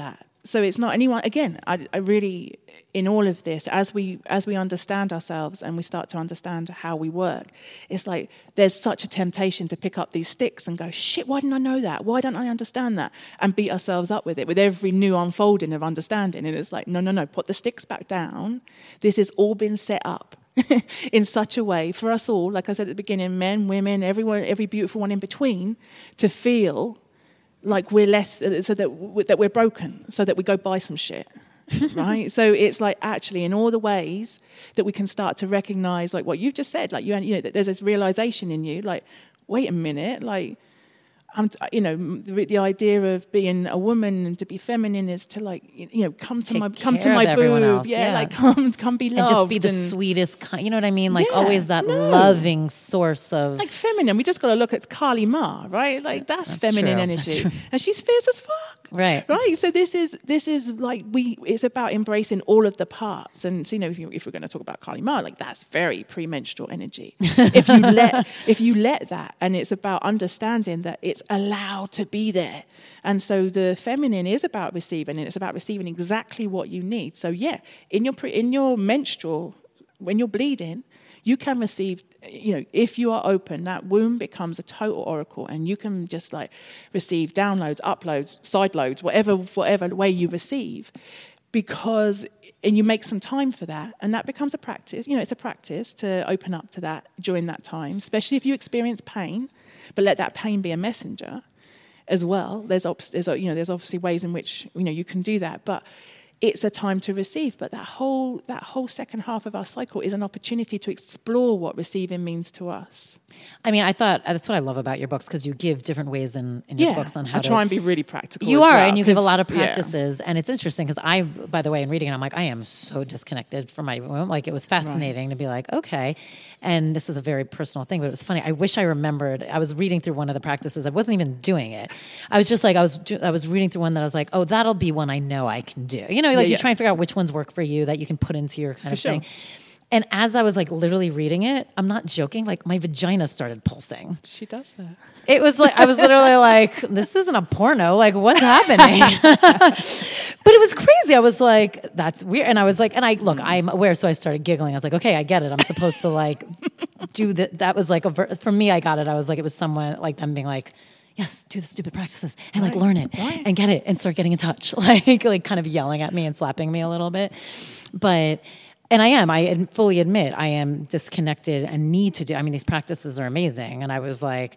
So it's not anyone, again, I, I really, in all of this, as we as we understand ourselves and we start to understand how we work, it's like there's such a temptation to pick up these sticks and go, shit, why didn't I know that? Why don't I understand that? And beat ourselves up with it, with every new unfolding of understanding. And it's like, no, no, no, put the sticks back down. This has all been set up in such a way for us all, like I said at the beginning, men, women, everyone, every beautiful one in between, to feel like we're less, so that that we're broken, so that we go buy some shit, right? So it's like actually in all the ways that we can start to recognize, like what you've just said, like you, you know, that there's this realization in you, like, wait a minute, like, I'm, you know, the, the idea of being a woman and to be feminine is to like, you know, come to Take my, come to care my of everyone boob, else, yeah, yeah. like come, come be loved, And just be the and, sweetest, kind, you know what I mean? Like Yeah, always that no. loving source of... like feminine. We just got to look at Kali Ma, right? Like that's, That's feminine true, energy, that's true. and she's fierce as fuck, Right. right? So this is this is like we. It's about embracing all of the parts, and so, you know, if, you, if we're going to talk about Kali Ma, like that's very premenstrual energy. if you let if you let that, and it's about understanding that it's allowed to be there. And so the feminine is about receiving, and it's about receiving exactly what you need. So yeah, in your pre, in your menstrual, when you're bleeding, you can receive, you know, if you are open, that womb becomes a total oracle, and you can just like receive downloads, uploads, side loads, whatever whatever way you receive, because and you make some time for that, and that becomes a practice. You know, it's a practice to open up to that during that time, especially if you experience pain, but let that pain be a messenger as well. There's, there's you know there's obviously ways in which you know you can do that, but it's a time to receive. But that whole that whole second half of our cycle is an opportunity to explore what receiving means to us. I mean, I thought that's what I love about your books, because you give different ways in, in your Yeah, books on how I to... try and be really practical. You as are, well, and you give a 'cause- lot of yeah. practices. And it's interesting because I, by the way, in reading it, I'm like, I am so disconnected from my womb. Like, it was fascinating right. to be like, okay. And this is a very personal thing, but it was funny. I wish I remembered. I was reading through one of the practices. I wasn't even doing it. I was just like, I was I was reading through one that I was like, oh, that'll be one I know I can do. You know, like yeah, you yeah. try and figure out which ones work for you that you can put into your kind for of sure. thing. And as I was like literally reading it, I'm not joking, like my vagina started pulsing. She does that. It was like, I was literally like, this isn't a porno. Like, what's happening? But it was crazy. I was like, that's weird. And I was like, and I, look, I'm aware. So I started giggling. I was like, okay, I get it. I'm supposed to like do that. That was like, a ver- for me, I got it. I was like, it was someone like them being like, yes, do the stupid practices and like right. learn it right. and get it and start getting in touch. Like, like kind of yelling at me and slapping me a little bit. But And I am, I fully admit, I am disconnected and need to do, I mean, these practices are amazing. And I was like,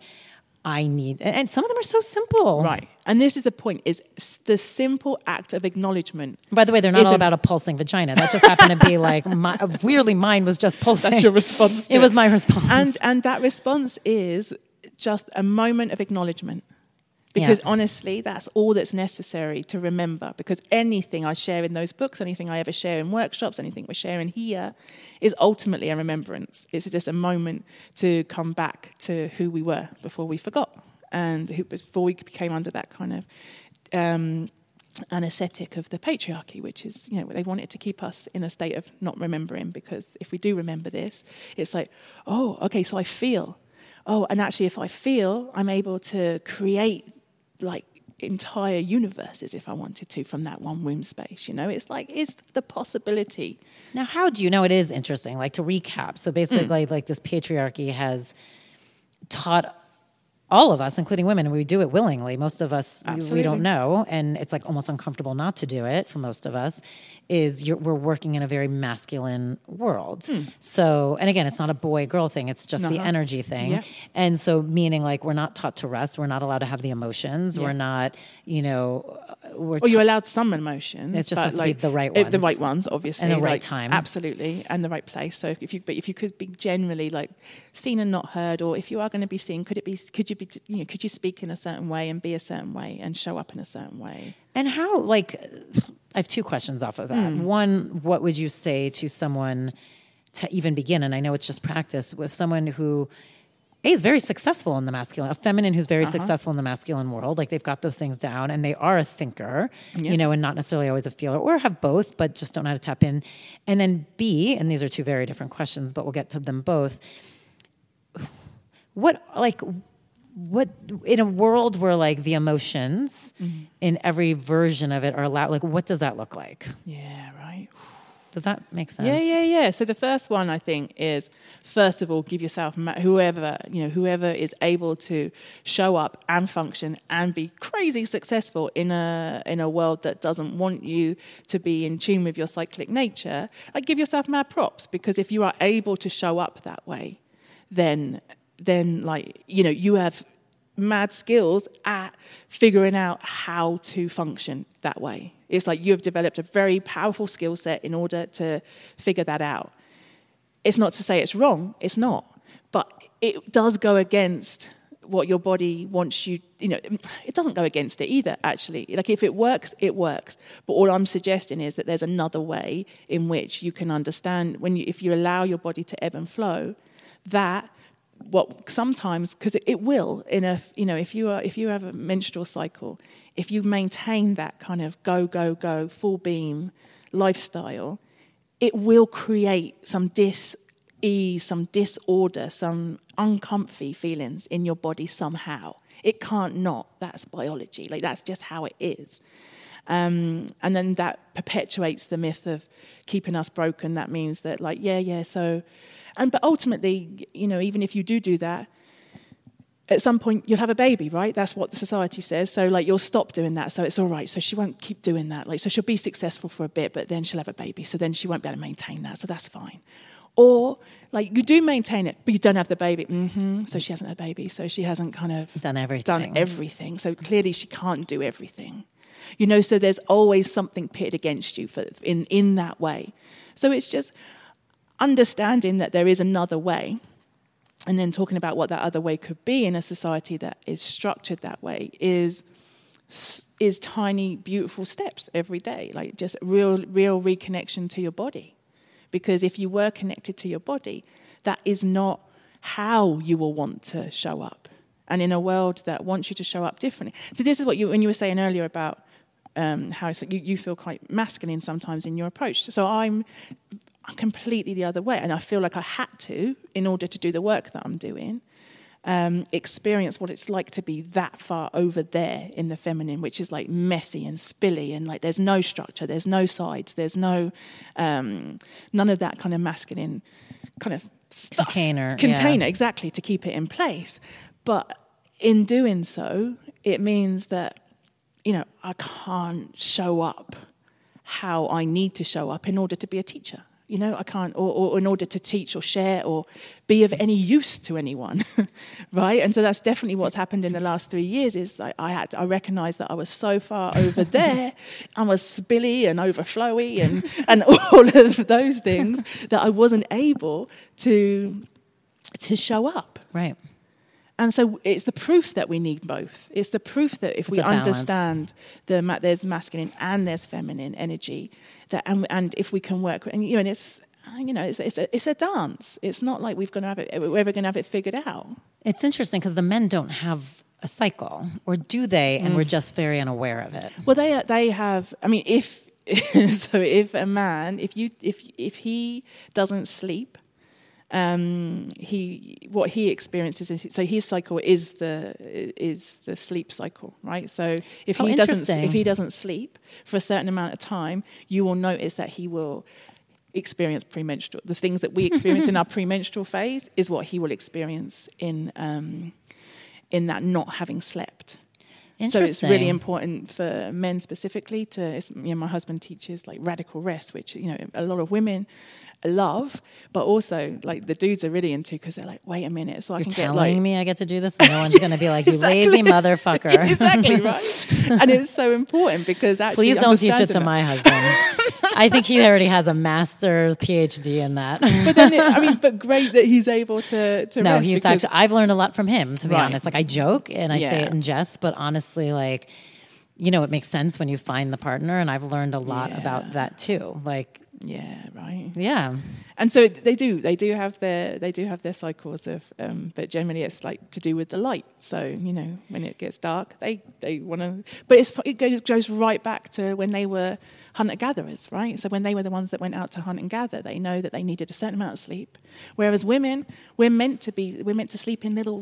I need, and some of them are so simple. Right. And this is the point, is the simple act of acknowledgement. By the way, they're not all a, about a pulsing vagina. That just happened to be like, my, weirdly, mine was just pulsing. That's your response to it. It was it. my response. And, and that response is just a moment of acknowledgement. Because yeah. honestly, that's all that's necessary to remember. Because anything I share in those books, anything I ever share in workshops, anything we're sharing here, is ultimately a remembrance. It's just a moment to come back to who we were before we forgot, and who, before we became under that kind of um, anesthetic of the patriarchy, which is, you know, they wanted to keep us in a state of not remembering. Because if we do remember this, it's like, oh, okay, so I feel. Oh, and actually, if I feel, I'm able to create like entire universes if I wanted to from that one womb space. You know, it's like, is the possibility. Now, how do you know? It is interesting, like to recap. So basically mm. like this patriarchy has taught all of us, including women, and we do it willingly. Most of us, Absolutely. we don't know, and it's like almost uncomfortable not to do it for most of us, is you're, we're working in a very masculine world. Hmm. So, and again, it's not a boy-girl thing, it's just uh-huh. the energy thing. Yeah. And so meaning like we're not taught to rest, we're not allowed to have the emotions, yeah. we're not, you know... We're or you're allowed some emotions. It just has like, to be the right ones. The right ones, obviously. And the right like, time. Absolutely, and the right place. So if you, but if you could be generally like seen and not heard, or if you are going to be seen, could it be, could you be, you know, could you speak in a certain way and be a certain way and show up in a certain way? And how, like, I have two questions off of that. Mm. One, what would you say to someone to even begin? And I know it's just practice with someone who A, is very successful in the masculine, a feminine who's very uh-huh. successful in the masculine world. Like they've got those things down and they are a thinker, yeah. you know, and not necessarily always a feeler, or have both, but just don't know how to tap in. And then B, and these are two very different questions, but we'll get to them both. What, like, what in a world where like the emotions mm-hmm. in every version of it are allowed, like what does that look like? Yeah, right. Does that make sense? Yeah, yeah, yeah. So the first one, I think, is first of all, give yourself whoever you know, whoever is able to show up and function and be crazy successful in a in a world that doesn't want you to be in tune with your cyclic nature. Like, give yourself mad props, because if you are able to show up that way, then then like you know you have mad skills at figuring out how to function that way. It's like you have developed a very powerful skill set in order to figure that out. It's not to say it's wrong, it's not. But it does go against what your body wants you, you know, it doesn't go against it either, actually. Like, if it works, it works. But all I'm suggesting is that there's another way in which you can understand, when you, if you allow your body to ebb and flow, that what sometimes, because it, it will, in a, you know, if you are, if you have a menstrual cycle, if you maintain that kind of go, go, go, full beam lifestyle, it will create some dis-ease, some disorder, some uncomfy feelings in your body somehow. It can't not. That's biology. Like, that's just how it is. Um, and then that perpetuates the myth of keeping us broken. That means that, like, yeah, yeah, so... And but ultimately, you know, even if you do do that, at some point you'll have a baby, right? That's what the society says. So, like, you'll stop doing that. So it's all right. So she won't keep doing that. Like, so she'll be successful for a bit, but then she'll have a baby. So then she won't be able to maintain that. So that's fine. Or, like, you do maintain it, but you don't have the baby. Mm-hmm. So she hasn't had a baby. So she hasn't kind of done everything. Done everything. So clearly she can't do everything. You know, so there's always something pitted against you for in, in that way. So it's just understanding that there is another way, and then talking about what that other way could be in a society that is structured that way is is tiny, beautiful steps every day, like just real, real reconnection to your body. Because if you were connected to your body, that is not how you will want to show up. And in a world that wants you to show up differently. So this is what you, when you were saying earlier about um, how it's, you, you feel quite masculine sometimes in your approach. So I'm completely the other way, and I feel like I had to, in order to do the work that I'm doing, um, experience what it's like to be that far over there in the feminine, which is like messy and spilly, and like there's no structure, there's no sides, there's no um, none of that kind of masculine kind of stuff. container, container yeah. exactly, to keep it in place. But in doing so, it means that, you know, I can't show up how I need to show up in order to be a teacher. You know, I can't, or, or in order to teach or share or be of any use to anyone, right? And so that's definitely what's happened in the last three years. Is like I had, to, I recognised that I was so far over there, I was spilly and overflowy and and all of those things that I wasn't able to to show up. Right. And so it's the proof that we need both. It's the proof that if it's we understand the there's masculine and there's feminine energy, that and, and if we can work, and you know, and it's you know, it's it's a, it's a dance. It's not like we've going to have it. We're ever going to have it figured out. It's interesting because the men don't have a cycle, or do they? And mm. we're just very unaware of it. Well, they they have. I mean, if so, if a man, if you if if he doesn't sleep. Um, he what he experiences is, so his cycle is the is the sleep cycle, right? So if oh, he doesn't if he doesn't sleep for a certain amount of time, you will notice that he will experience premenstrual. The things that we experience in our premenstrual phase is what he will experience in um, in that not having slept. So it's really important for men specifically to. It's, you know, my husband teaches like radical rest, which you know a lot of women love, but also like the dudes are really into, because they're like, wait a minute, so I You're can telling get like me I get to do this. No one's going to be like, you exactly. lazy motherfucker. Exactly right. And it's so important because actually, please don't teach it to my husband. I think he already has a master's P H D in that. But then, it, I mean, but great that he's able to to no, rest. he's because, actually. I've learned a lot from him, to be right. honest. Like I joke and I yeah. say it in jest, but honestly, like, you know, it makes sense when you find the partner, and I've learned a lot yeah. about that too. Like, yeah, right. Yeah. And so they do, they do have their, they do have their cycles of, um, but generally it's like to do with the light. So, you know, when it gets dark, they, they want to, but it's, it goes, goes right back to when they were hunter-gatherers, right? So when they were the ones that went out to hunt and gather, they know that they needed a certain amount of sleep. Whereas women, we're meant to be, we're meant to sleep in little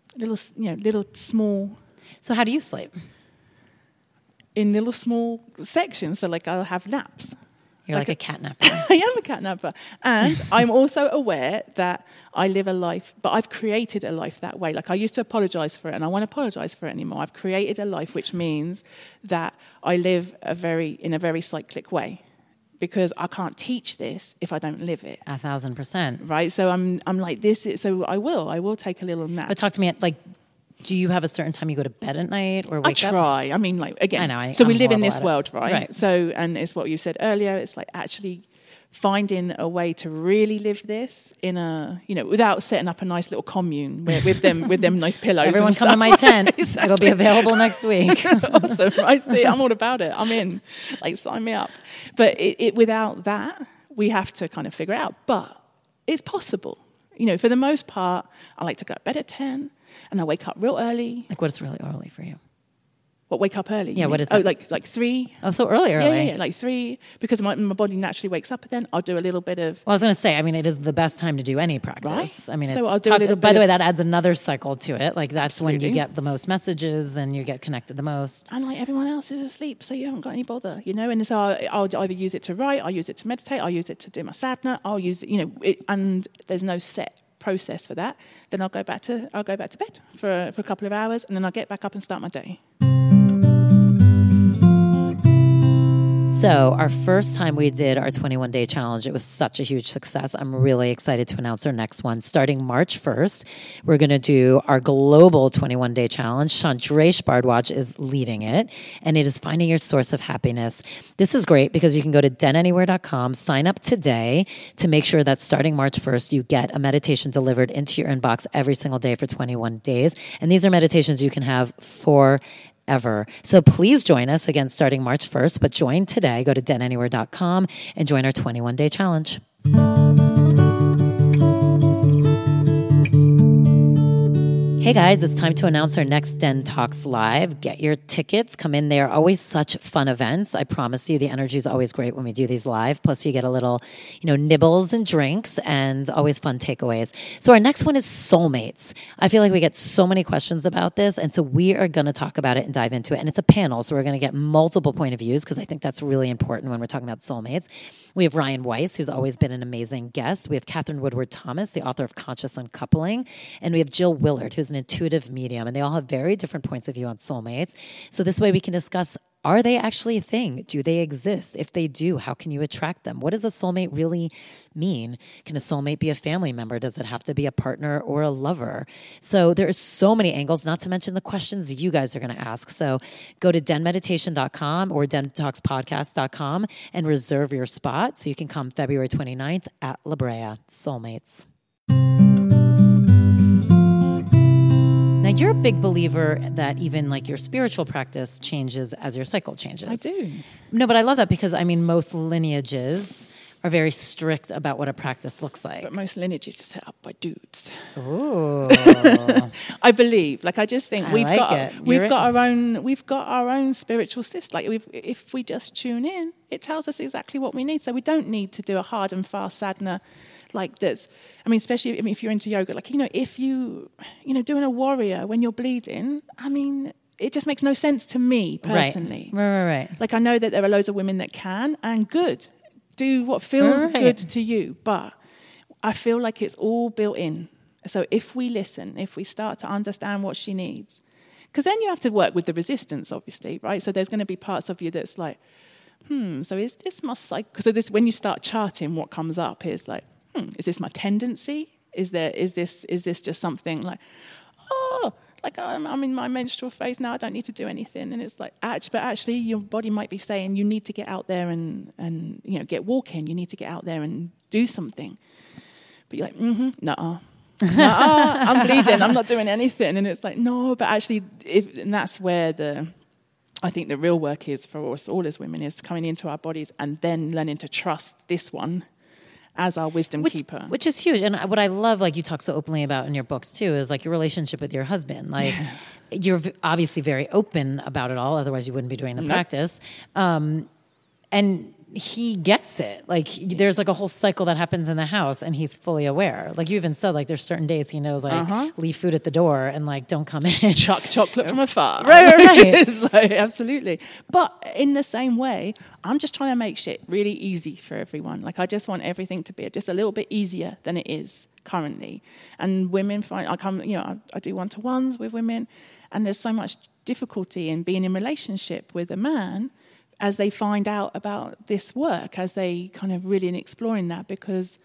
little, you know, little small. So how do you sleep? In little small sections. So like I'll have naps. You're like, like a, a cat napper. I am a cat napper. And I'm also aware that I live a life, but I've created a life that way. Like I used to apologize for it and I won't apologize for it anymore. I've created a life which means that I live a very in a very cyclic way because I can't teach this if I don't live it. A thousand percent. Right? So I'm I'm like this. Is, so I will. I will take a little nap. But talk to me like, do you have a certain time you go to bed at night or wake I up? try. I mean, like, again, I know, I, so I'm we live in this at world, right? right? So, and it's what you said earlier. It's like actually finding a way to really live this in a, you know, without setting up a nice little commune where, with them, with them nice pillows. Everyone and come stuff. to my tent. Exactly. It'll be available next week. Awesome. I see. I'm all about it. I'm in. Like, sign me up. But it, it, without that, we have to kind of figure it out. But it's possible. You know, for the most part, I like to go to bed at ten. And I wake up real early. Like, what is really early for you? What, wake up early? Yeah, what is Oh, that? like like three. Oh, so early, early. Yeah, yeah, yeah, like three. Because my, my body naturally wakes up then. I'll do a little bit of... Well, I was going to say, I mean, it is the best time to do any practice. Right. I mean, So it's I'll do a talk, little by bit the way, of- that adds another cycle to it. Like, that's Absolutely. when you get the most messages and you get connected the most. And like everyone else is asleep, so you haven't got any bother, you know? And so I'll, I'll either use it to write, I'll use it to meditate, I'll use it to do my sadhana, I'll use it, you know, it, and there's no set process for that. Then I'll go back to I'll go back to bed for for a couple of hours, and then I'll get back up and start my day. So our first time we did our twenty-one day challenge, it was such a huge success. I'm really excited to announce our next one. Starting March first, we're going to do our global twenty-one day challenge. Chandresh Bhardwaj is leading it, and it is finding your source of happiness. This is great because you can go to den anywhere dot com, sign up today to make sure that starting March first, you get a meditation delivered into your inbox every single day for twenty-one days. And these are meditations you can have for ever. So please join us again starting March first, but join today. Go to den anywhere dot com and join our twenty-one day challenge. Hey guys, it's time to announce our next Den Talks Live. Get your tickets. Come in. They are always such fun events. I promise you the energy is always great when we do these live. Plus you get a little, you know, nibbles and drinks and always fun takeaways. So our next one is soulmates. I feel like we get so many questions about this. And so we are going to talk about it and dive into it. And it's a panel. So we're going to get multiple point of views because I think that's really important when we're talking about soulmates. We have Ryan Weiss, who's always been an amazing guest. We have Catherine Woodward Thomas, the author of Conscious Uncoupling. And we have Jill Willard, who's an intuitive medium, and they all have very different points of view on soulmates. So this way we can discuss, are they actually a thing? Do they exist? If they do, how can you attract them? What does a soulmate really mean? Can a soulmate be a family member? Does it have to be a partner or a lover? So there are so many angles, not to mention the questions you guys are going to ask. So go to den meditation dot com or den talks podcast dot com and reserve your spot so you can come February twenty-ninth at La Brea. Soulmates. Now, you're a big believer that even like your spiritual practice changes as your cycle changes. I do. No, but I love that because, I mean, most lineages are very strict about what a practice looks like. But most lineages are set up by dudes. Ooh. I believe. Like I just think I we've like got it. we've You're got our own we've got our own spiritual system. Like we've, if we just tune in, it tells us exactly what we need. So we don't need to do a hard and fast sadhana like this. I mean, especially I mean, if you're into yoga, like, you know, if you, you know, doing a warrior when you're bleeding, I mean, it just makes no sense to me personally. Right, right, right. right. Like I know that there are loads of women that can, and good. Do what feels Right. good to you. But I feel like it's all built in. So if we listen, if we start to understand what she needs, because then you have to work with the resistance, obviously, right? So there's going to be parts of you that's like, hmm, so is this my cycle? So this, when you start charting, what comes up is like, hmm, is this my tendency? Is there, is this, is this just something like, oh, like I'm, I'm in my menstrual phase now, I don't need to do anything. And it's like, actually, but actually your body might be saying you need to get out there and, and you know, get walking. You need to get out there and do something. But you're like, mm-hmm, nuh-uh. nuh-uh, I'm bleeding, I'm not doing anything. And it's like, no, but actually, if, and that's where the, I think the real work is for us all as women, is coming into our bodies and then learning to trust this one as our wisdom which, keeper. Which is huge. And what I love, like you talk so openly about in your books too, is like your relationship with your husband. Like yeah. You're obviously very open about it all. Otherwise you wouldn't be doing the nope. practice. Um, and he gets it. Like he, there's like a whole cycle that happens in the house and he's fully aware. Like you even said, like there's certain days he knows like Uh-huh. leave food at the door and like don't come in. Chuck chocolate from afar. Right, right, right. It's like, absolutely. But in the same way, I'm just trying to make shit really easy for everyone. Like I just want everything to be just a little bit easier than it is currently. And women find, I come, you know, I, I do one-to-ones with women, and there's so much difficulty in being in relationship with a man as they find out about this work, as they kind of really exploring that, because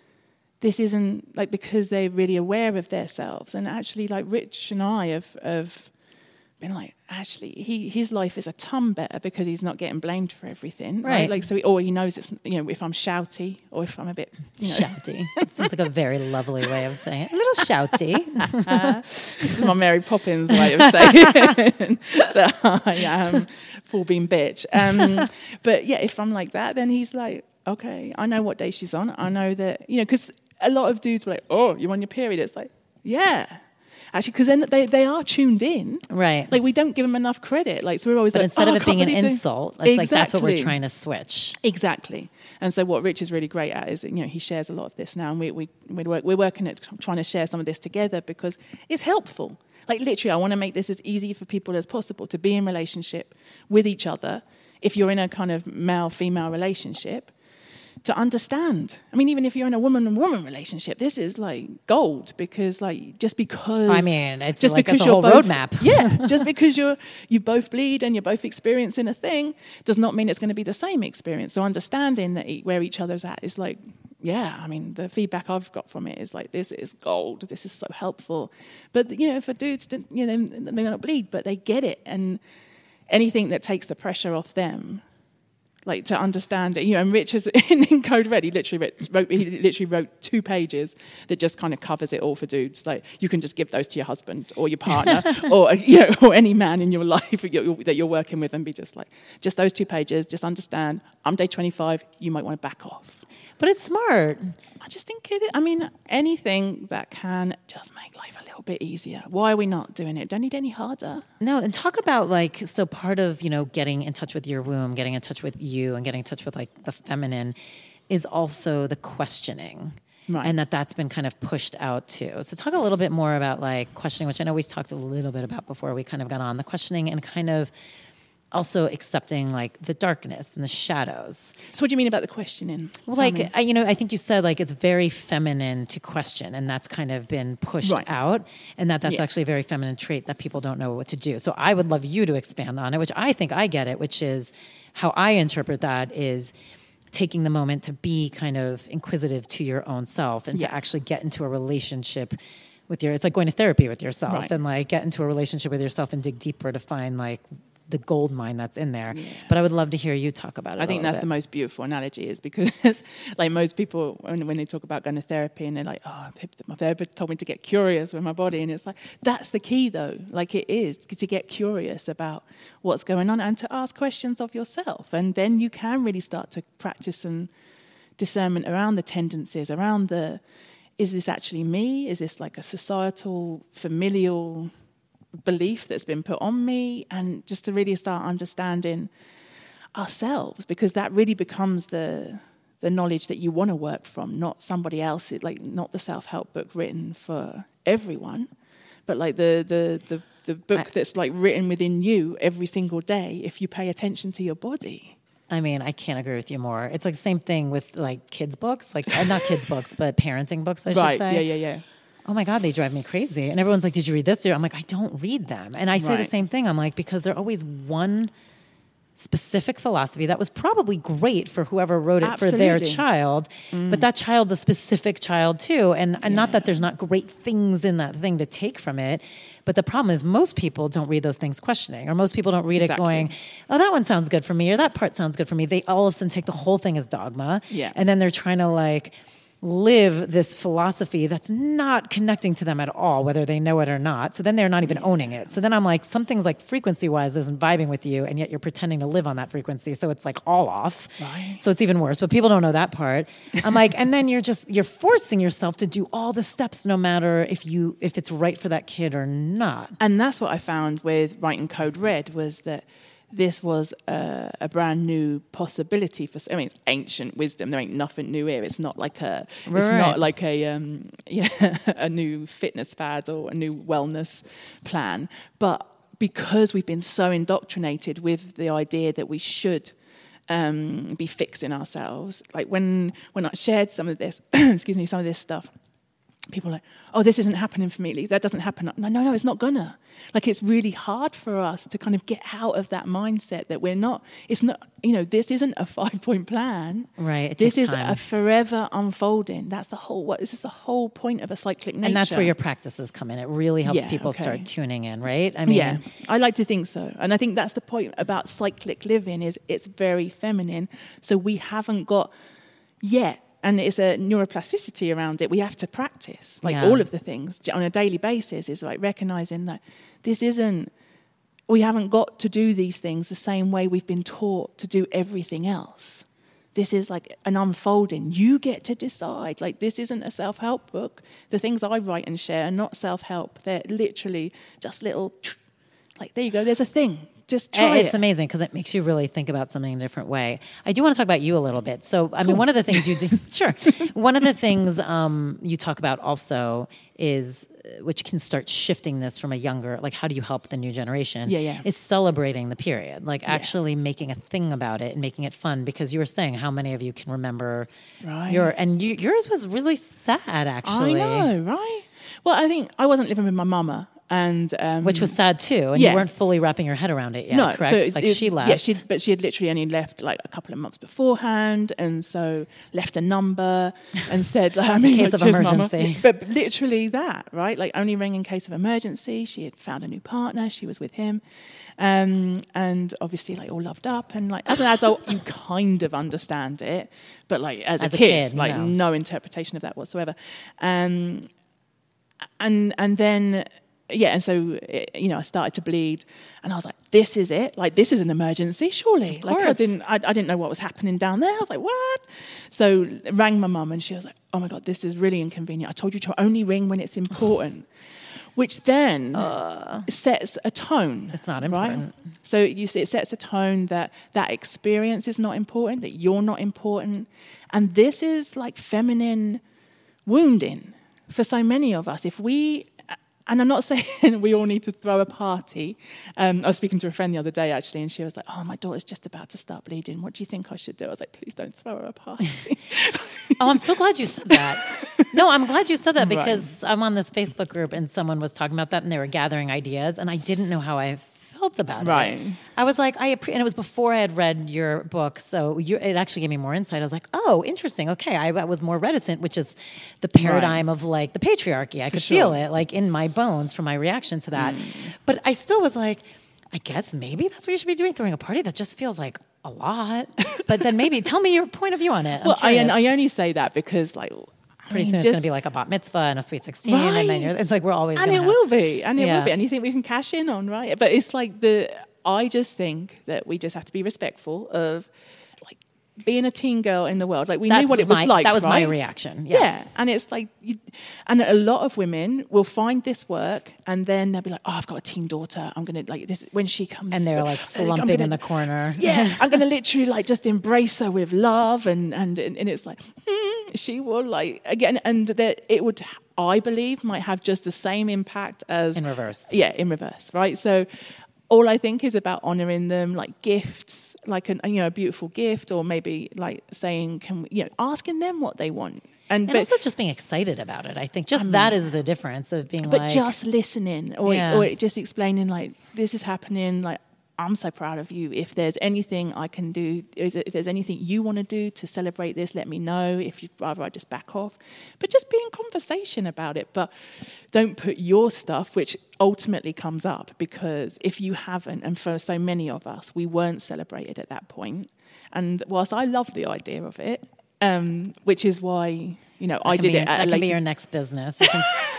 this isn't like, because they're really aware of themselves. And actually, like Rich and I have, have been like, actually, he his life is a ton better because he's not getting blamed for everything, right? Right. Like, so he, or he knows it's, you know, if I'm shouty or if I'm a bit, you know. Shouty. It seems like a very lovely way of saying it. A little shouty. This is my Mary Poppins way of saying that I am full bean bitch. Um, but yeah, if I'm like that, then he's like, okay, I know what day she's on. I know that, you know, because a lot of dudes were like, oh, you're on your period. It's like, yeah. Actually, because then they, they are tuned in. Right. Like, we don't give them enough credit. Like, so we're always But like, instead oh, of I it being can't an believe they-" insult, it's exactly. like that's what we're trying to switch. Exactly. And so what Rich is really great at is, you know, he shares a lot of this now, and we, we, we work, we're working at trying to share some of this together because it's helpful. Like, literally, I want to make this as easy for people as possible to be in relationship with each other. If you're in a kind of male-female relationship, to understand. I mean, even if you're in a woman-and-woman relationship, this is like gold, because like just because I mean, it's just like because it's a you're whole both, roadmap. Yeah, just because you're you both bleed and you're both experiencing a thing does not mean it's going to be the same experience. So understanding that e- where each other's at is like, yeah. I mean, the feedback I've got from it is like, this is gold. This is so helpful. But you know, for dudes, to, you know, they may not bleed, but they get it, and anything that takes the pressure off them. Like to understand it, you know. And Rich is in, in Code Red. He literally wrote, he literally wrote two pages that just kind of covers it all for dudes. Like you can just give those to your husband or your partner, or you know, or any man in your life that you're, that you're working with, and be just like, just those two pages. Just understand. I'm day twenty-five. You might want to back off. But it's smart. I just think it. I mean, anything that can just make life a little bit easier. Why are we not doing it? Don't need any harder. No, and talk about like, so part of, you know, getting in touch with your womb, getting in touch with you, and getting in touch with like the feminine is also the questioning. Right. And that that's been kind of pushed out too. So talk a little bit more about like questioning, which I know we talked a little bit about before we kind of got on, the questioning and kind of also accepting like the darkness and the shadows. So what do you mean about the questioning? Well, Tell like, me. I, you know, I think you said like it's very feminine to question, and that's kind of been pushed Right. out, and that that's Yeah. actually a very feminine trait that people don't know what to do. So I would love you to expand on it, which I think I get it, which is how I interpret that is taking the moment to be kind of inquisitive to your own self and Yeah. to actually get into a relationship with your, it's like going to therapy with yourself Right. and like get into a relationship with yourself and dig deeper to find like the gold mine that's in there. Yeah. But I would love to hear you talk about it. I think that's bit. the most beautiful analogy, is because like most people, when, when they talk about going to therapy and they're like, oh, my therapist told me to get curious with my body. And it's like, that's the key though. Like it is to get curious about what's going on and to ask questions of yourself. And then you can really start to practice some discernment around the tendencies, around the, is this actually me? Is this like a societal, familial belief that's been put on me? And just to really start understanding ourselves, because that really becomes the the knowledge that you want to work from, not somebody else's, like not the self-help book written for everyone, but like the the the, the book I, that's like written within you every single day if you pay attention to your body. I mean, I can't agree with you more. It's like the same thing with like kids' books, like uh, not kids' books, but parenting books, I right. should say. Yeah, yeah, yeah. Oh my God, they drive me crazy. And everyone's like, did you read this? I'm like, I don't read them. And I say right. the same thing. I'm like, because they're always one specific philosophy that was probably great for whoever wrote it Absolutely. for their child. Mm. But that child's a specific child too. And, and yeah. not that there's not great things in that thing to take from it. But the problem is most people don't read those things questioning, or most people don't read exactly. it going, oh, that one sounds good for me, or that part sounds good for me. They all of a sudden take the whole thing as dogma. Yeah. And then they're trying to like live this philosophy that's not connecting to them at all, whether they know it or not. So then they're not even owning it. So then I'm like, some things like frequency-wise isn't vibing with you, and yet you're pretending to live on that frequency. So it's like all off. Right. So it's even worse. But people don't know that part. I'm like, and then you're just, you're forcing yourself to do all the steps no matter if you, if it's right for that kid or not. And that's what I found with writing Code Red, was that this was a, a brand new possibility for. I mean, it's ancient wisdom. There ain't nothing new here. It's not like a. Right. It's not like a um, yeah a new fitness fad or a new wellness plan. But because we've been so indoctrinated with the idea that we should um, be fixing ourselves, like when when I shared some of this, excuse me, some of this stuff. People are like, oh, this isn't happening for me. That doesn't happen. No, no, no, it's not gonna. Like, it's really hard for us to kind of get out of that mindset that we're not, it's not, you know, this isn't a five-point plan. Right, it This takes is time. a forever unfolding. That's the whole, what, this is the whole point of a cyclic nature. And that's where your practices come in. It really helps Yeah, people okay. start tuning in, right? I mean, yeah, I like to think so. And I think that's the point about cyclic living is it's very feminine. So we haven't got yet. And it's a neuroplasticity around it. We have to practice, like Yeah. all of the things on a daily basis. Is like recognizing that this isn't. We haven't got to do these things the same way we've been taught to do everything else. This is like an unfolding. You get to decide. Like, this isn't a self-help book. The things I write and share are not self-help. They're literally just little. Like, there you go. There's a thing. Just try it's it. amazing because it makes you really think about something in a different way. I do want to talk about you a little bit. So, I mean, one of the things you do, sure. One of the things um, you talk about also is, uh, which can start shifting this from a younger, like how do you help the new generation? Yeah, yeah. Is celebrating the period, like actually making a thing about it and making it fun. Because you were saying how many of you can remember Right. your, and you, yours was really sad actually. I know, right? Well, I think I wasn't living with my mama. And um, Which was sad too, and yeah. you weren't fully wrapping your head around it yet, no, correct? so it's, like it, she left. Yeah, she but she had literally only left like a couple of months beforehand, and so left a number and said, like, I mean, in case like, of cheers, emergency. Mama. But literally that, right? Like, only ring in case of emergency. She had found a new partner. She was with him, um, and obviously, like, all loved up. And like, as an adult, you kind of understand it, but like as, As a a kid, kid, like, no. no interpretation of that whatsoever. Um, and and then. Yeah, and so, you know, I started to bleed, and I was like, "This is it! Like, this is an emergency, surely!" Of like, I course. didn't, I, I didn't know what was happening down there. I was like, "What?" So, rang my mum, and she was like, "Oh my God, this is really inconvenient. I told you to only ring when it's important," which then uh, sets a tone. It's not right? important. So you see, it sets a tone that that experience is not important, that you're not important, and this is like feminine wounding for so many of us. If we And I'm not saying we all need to throw a party. Um, I was speaking to a friend the other day, actually, and she was like, oh, my daughter's just about to start bleeding. What do you think I should do? I was like, please don't throw her a party. Oh, I'm so glad you said that. No, I'm glad you said that because Right. I'm on this Facebook group and someone was talking about that and they were gathering ideas and I didn't know how I felt about Right. it. I was like, I appre- and it was before I had read your book, so you, it actually gave me more insight. I was like, oh, interesting. Okay, I, I was more reticent, which is the paradigm Right. of like the patriarchy. I could sure. feel it like in my bones from my reaction to that. Mm. But I still was like, I guess maybe that's what you should be doing, throwing a party. That just feels like a lot. But then maybe tell me your point of view on it. I'm Well, I, curious. I only say that because, like, Pretty I mean, soon it's just, going to be like a bat mitzvah and a sweet sixteen, Right. and then you're, it's like we're always and gonna it have, will be, and it Yeah. will be, and you think we can cash in on, right? But it's like the. I just think that we just have to be respectful of, like, being a teen girl in the world. Like, we That knew what was it was my, like. That was my right? reaction. Yes. Yeah, and it's like, you, and a lot of women will find this work, and then they'll be like, "Oh, I've got a teen daughter. I'm gonna like this when she comes." And they're like I'm slumping gonna- in the corner. Yeah, I'm gonna literally like just embrace her with love, and and and it's like hmm, she will like again, and that it would, I believe, might have just the same impact as In reverse. Yeah, in reverse, right? So. All I think is about honouring them, like gifts, like an, you know, a beautiful gift, or maybe like saying, "Can we?" You know, asking them what they want, and, And but, also just being excited about it. I think just that is the difference of being but like. just listening, or Yeah. or just explaining, like, this is happening, like. I'm so proud of you. If there's anything I can do, if there's anything you want to do to celebrate this, let me know. If you'd rather I just back off. But just be in conversation about it. But don't put your stuff, which ultimately comes up, because if you haven't, and for so many of us, we weren't celebrated at that point. And whilst I love the idea of it, um, which is why, you know, that I can did be it your, at That a can be later your next business. You can,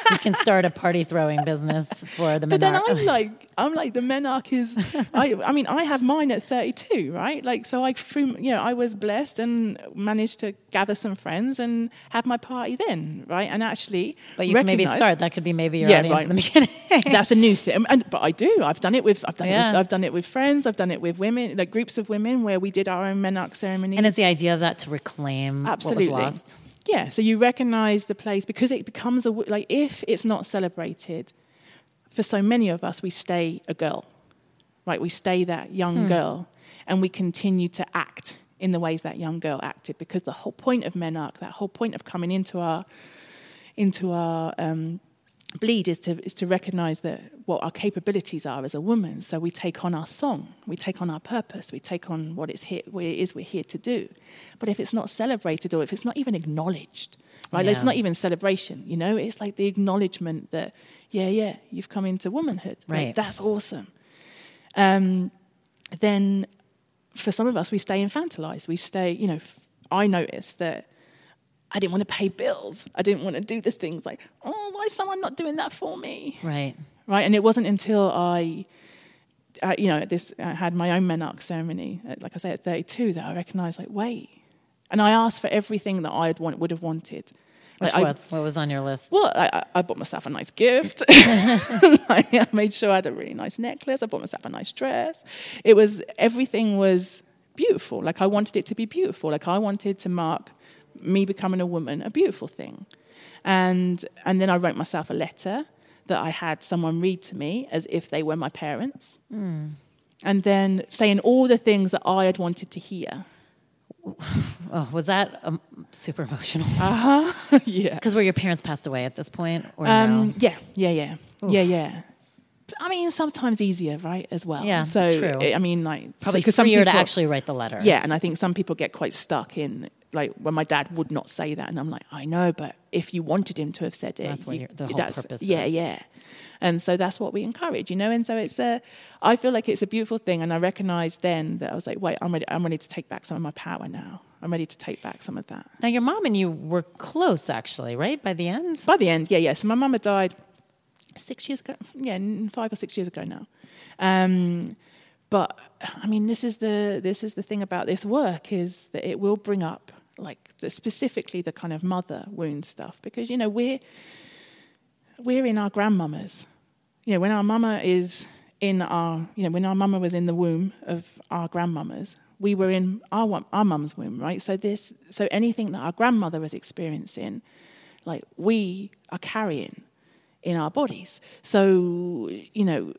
You can start a party throwing business for the But then menarche. I'm like, I'm like the menarche is. I, I mean, I had mine at thirty-two, right? Like, so I, through, you know, I was blessed and managed to gather some friends and have my party then, right? And actually, But you can maybe start. That could be maybe your Yeah, audience right. in the beginning. That's a new thing, and, but I do. I've done it with. I've done Yeah. it. With, I've done it with friends. I've done it with women, like groups of women, where we did our own menarche ceremonies. And it's the idea of that to reclaim Absolutely. what was lost. Yeah, so you recognize the place because it becomes a like if it's not celebrated, for so many of us we stay a girl, right? We stay that young Hmm. girl, and we continue to act in the ways that young girl acted because the whole point of menarche, that whole point of coming into our into our um, bleed is to is to recognize that what our capabilities are as a woman. So we take on our song, we take on our purpose, we take on what it's here, what it is we're here to do. But if it's not celebrated or if it's not even acknowledged, right? Yeah. It's not even celebration, you know. It's like the acknowledgement that yeah, yeah, you've come into womanhood. Like, Right. that's awesome. Um, then for some of us, we stay infantilized. We stay, you know. I noticed that. I didn't want to pay bills. I didn't want to do the things like, oh, why is someone not doing that for me? Right. Right. And it wasn't until I, uh, you know, this I had my own menarche ceremony, at, like I say, at thirty-two, that I recognized, like, wait. And I asked for everything that I want, would have wanted. Which Like, I- was? What was on your list? Well, I, I- I bought myself a nice gift. I made sure I had a really nice necklace. I bought myself a nice dress. It was, everything was beautiful. Like, I wanted it to be beautiful. Like, I wanted to mark me becoming a woman a beautiful thing. And and then I wrote myself a letter that I had someone read to me as if they were my parents. Mm. And then saying all the things that I had wanted to hear. Oh, was that um, super emotional? Uh-huh. Yeah. Because were your parents passed away at this point? Or Um, no? yeah, yeah, yeah. Oof. Yeah, yeah. I mean, sometimes easier, right, as well. Yeah, so, true. I mean, like... Probably so, 'cause some freer to people- actually write the letter. Yeah, and I think some people get quite stuck in, like, when my dad would not say that, and I'm like, I know, but if you wanted him to have said it... That's what you- your- the whole that's- purpose Yeah, is. yeah. And so that's what we encourage, you know? And so it's a... I feel like it's a beautiful thing, and I recognised then that I was like, wait, I'm ready, I'm ready to take back some of my power now. I'm ready to take back some of that. Now, your mom and you were close, actually, right? By the end? By the end, yeah, yeah. So my mum had died six years ago. Yeah, n- five or six years ago now. Um, but I mean, this is the this is the thing about this work is that it will bring up like the, specifically the kind of mother wound stuff because you know we're we're in our grandmamas. You know, when our mama is in our you know when our mama was in the womb of our grandmamas, we were in our our mum's womb, right? So this so anything that our grandmother was experiencing, like we are carrying in our bodies. So, you know,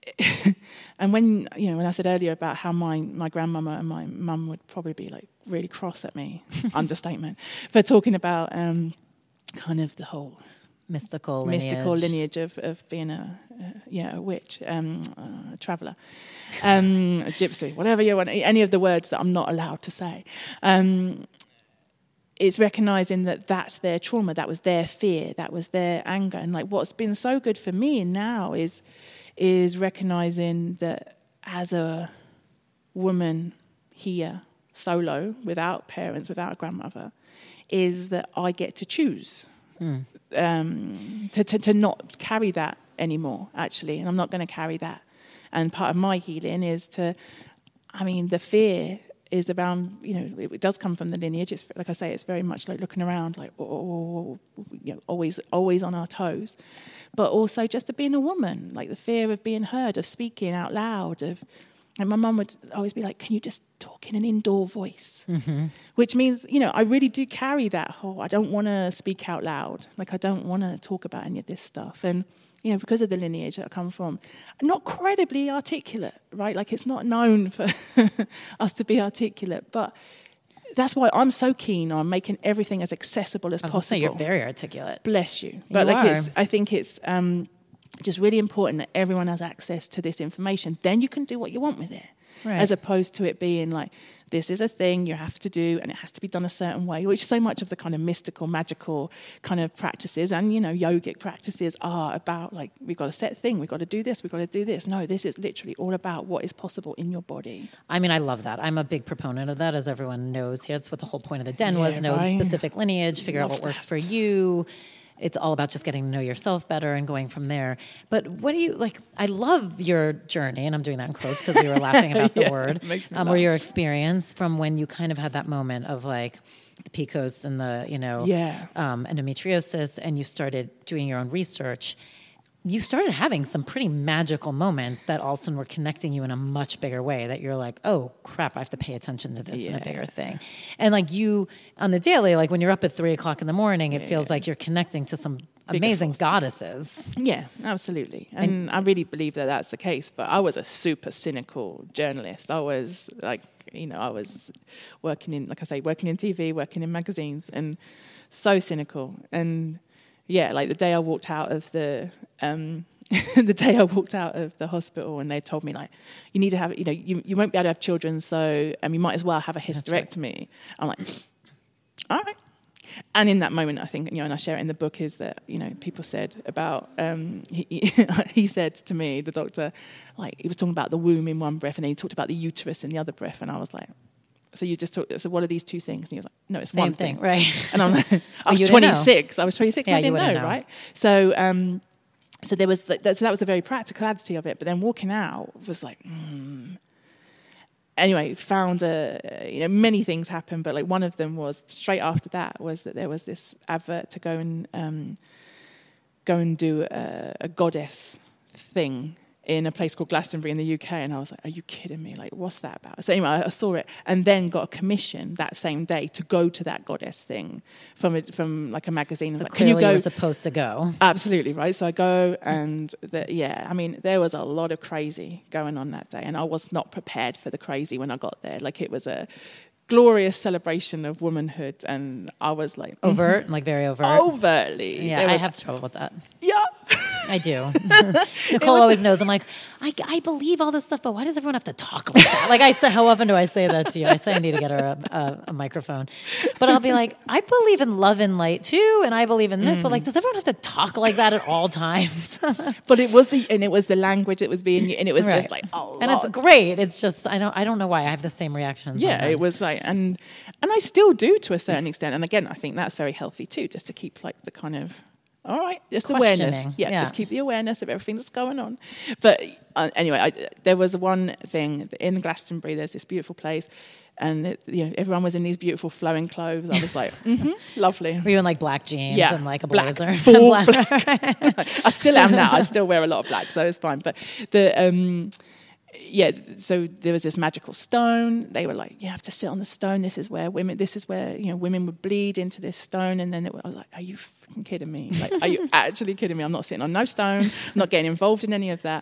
and when, you know, when I said earlier about how my, my grandmama and my mum would probably be like really cross at me, understatement, for talking about um, kind of the whole Mystical lineage. mystical lineage of, of being a, uh, yeah, a witch, um, a traveller, um, a gypsy, whatever you want, any of the words that I'm not allowed to say. Um, it's recognizing that that's their trauma, that was their fear, that was their anger. And like what's been so good for me now is is recognizing that as a woman here, solo, without parents, without a grandmother, is that I get to choose mm. um, to, to, to not carry that anymore, actually. And I'm not going to carry that. And part of my healing is to, I mean, the fear is around, you know, it, it does come from the lineage. It's like I say, it's very much like looking around, like oh, oh, oh, you know, always, always on our toes. But also just to being a woman, like the fear of being heard, of speaking out loud, of. And my mum would always be like, "Can you just talk in an indoor voice?" Mm-hmm. Which means, you know, I really do carry that whole. I don't want to speak out loud. Like I don't want to talk about any of this stuff, and. You know, because of the lineage that I come from, not credibly articulate, right? Like it's not known for us to be articulate, but that's why I'm so keen on making everything as accessible as I was possible. Say you're very articulate. Bless you. But you like are. it's, I think it's um, just really important that everyone has access to this information. Then you can do what you want with it, right. as opposed to it being like, this is a thing you have to do and it has to be done a certain way, which so much of the kind of mystical, magical kind of practices and, you know, yogic practices are about like, we've got a set thing, we've got to do this, we've got to do this. No, this is literally all about what is possible in your body. I mean, I love that. I'm a big proponent of that, as everyone knows here. It's what the whole point of the den Yeah, was, know right. the specific lineage, figure Love out what works that. for you. it's all about just getting to know yourself better and going from there. But what do you like? I love your journey, and I'm doing that in quotes because we were laughing about the yeah, word, um, or your experience from when you kind of had that moment of like the P C O S and the, you know, yeah. um, endometriosis, and you started doing your own research. You started having some pretty magical moments that all of a sudden were connecting you in a much bigger way, that you're like, oh crap, I have to pay attention to this yeah. in a bigger thing. And like you on the daily, like when you're up at three o'clock in the morning, it yeah. feels like you're connecting to some bigger amazing force. Goddesses. Yeah, absolutely. And, and I really believe that that's the case. But I was a super cynical journalist. I was like, you know, I was working in, like I say, working in T V, working in magazines, and so cynical. And yeah, like the day I walked out of the, um, the day I walked out of the hospital, and they told me like, you need to have, you know, you, you won't be able to have children, so um, you might as well have a hysterectomy. Right. I'm like, all right. And in that moment, I think, you know, and I share it in the book, is that, you know, people said about, um, he, he said to me, the doctor, like, he was talking about the womb in one breath, and then he talked about the uterus in the other breath, and I was like, so you just talked, so what are these two things? And he was like, no, it's Same one thing, thing. Right. And I'm like, I was twenty-six. Know. I was twenty-six yeah, and I didn't know, know, right? So, um, so there was, the, so that was the very practicality of it. But then walking out was like, hmm. Anyway, found a, you know, many things happened, but like one of them was straight after that was that there was this advert to go and um, go and do a, a goddess thing in a place called Glastonbury in the U K, and I was like, are you kidding me? Like, what's that about? So anyway, I saw it, and then got a commission that same day to go to that goddess thing from a, from like a magazine. So like, can you go? You were supposed to go. Absolutely, right? So I go, and the, yeah, I mean, there was a lot of crazy going on that day, and I was not prepared for the crazy when I got there. Like, it was a glorious celebration of womanhood, and I was like, overt, mm-hmm. like very overt, overtly. Yeah, was, I have trouble with that. Yeah. I do. Nicole always knows. I'm like, I, I believe all this stuff, but why does everyone have to talk like that? Like I say, how often do I say that to you? I say I need to get her a, a, a microphone, but I'll be like, I believe in love and light too, and I believe in this, mm. but like, does everyone have to talk like that at all times? But it was the and it was the language that was being, and it was right. just like, oh, and it's great. It's just I don't I don't know why I have the same reactions. Yeah, sometimes. It was like, and and I still do to a certain extent, and again, I think that's very healthy too, just to keep like the kind of. All right, just awareness. Yeah, yeah, just keep the awareness of everything that's going on. But uh, anyway, I, there was one thing in Glastonbury. There's this beautiful place, and it, you know, everyone was in these beautiful flowing clothes. I was like, mm-hmm, lovely. Were you in like black jeans yeah, and like a black, blazer? Full black. I still am now. I still wear a lot of black, so it's fine. But the um, yeah, so there was this magical stone. They were like, you have to sit on the stone. This is where women. This is where you know women would bleed into this stone. And then it, I was like, are you freaking kidding me? Like, are you actually kidding me? I'm not sitting on no stone. I'm not getting involved in any of that.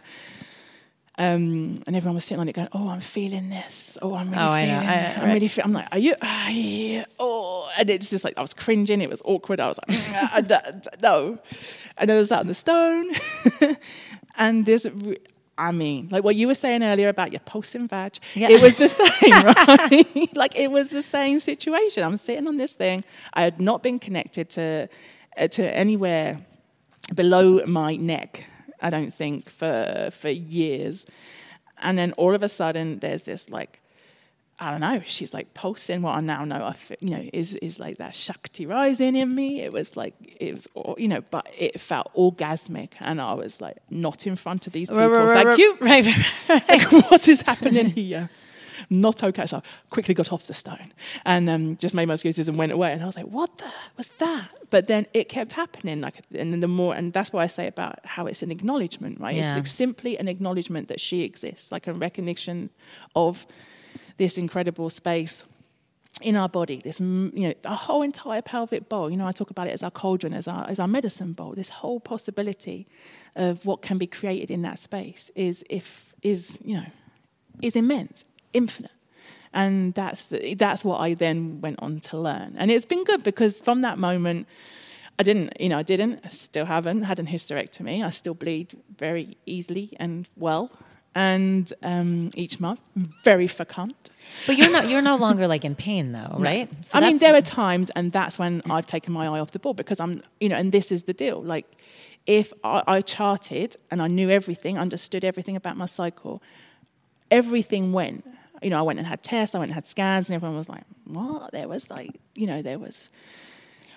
Um, and everyone was sitting on it, going, "Oh, I'm feeling this. Oh, I'm really oh, feeling. I know. I, I'm right. really. Fe-. I'm like, are you? Uh, yeah. Oh, and it's just like I was cringing. It was awkward. I was like, mm, no. And then I was out on the stone, and there's. I mean, like what you were saying earlier about your pulsing vag, yeah. It was the same, right? Like it was the same situation. I'm sitting on this thing. I had not been connected to uh, to anywhere below my neck, I don't think, for for years. And then all of a sudden, there's this like, I don't know, she's like pulsing what I now know, I f- you know, is is like that Shakti rising in me. It was like, it was, you know, but it felt orgasmic. And I was like, not in front of these people. Right, Thank you. Right, right. Like, what is happening here? Not okay. So I quickly got off the stone and um, just made my excuses and went away. And I was like, what the was that? But then it kept happening. Like, and then the more, and that's why I say about how it's an acknowledgement, right? Yeah. It's like simply an acknowledgement that she exists, like a recognition of this incredible space in our body, this, you know, our whole entire pelvic bowl. You know, I talk about it as our cauldron, as our as our medicine bowl. This whole possibility of what can be created in that space is, if is you know, is immense, infinite, and that's the, that's what I then went on to learn. And it's been good because from that moment, I didn't, you know, I didn't, I still haven't had an hysterectomy. I still bleed very easily and well. And um, each month, very fecund. But you're not you're no longer like in pain though, right? No. So I mean, there are times, and that's when I've taken my eye off the ball because I'm, you know, and this is the deal. Like, if I, I charted and I knew everything, understood everything about my cycle, everything went. You know, I went and had tests, I went and had scans, and everyone was like, "What?" There was like, you know, there was.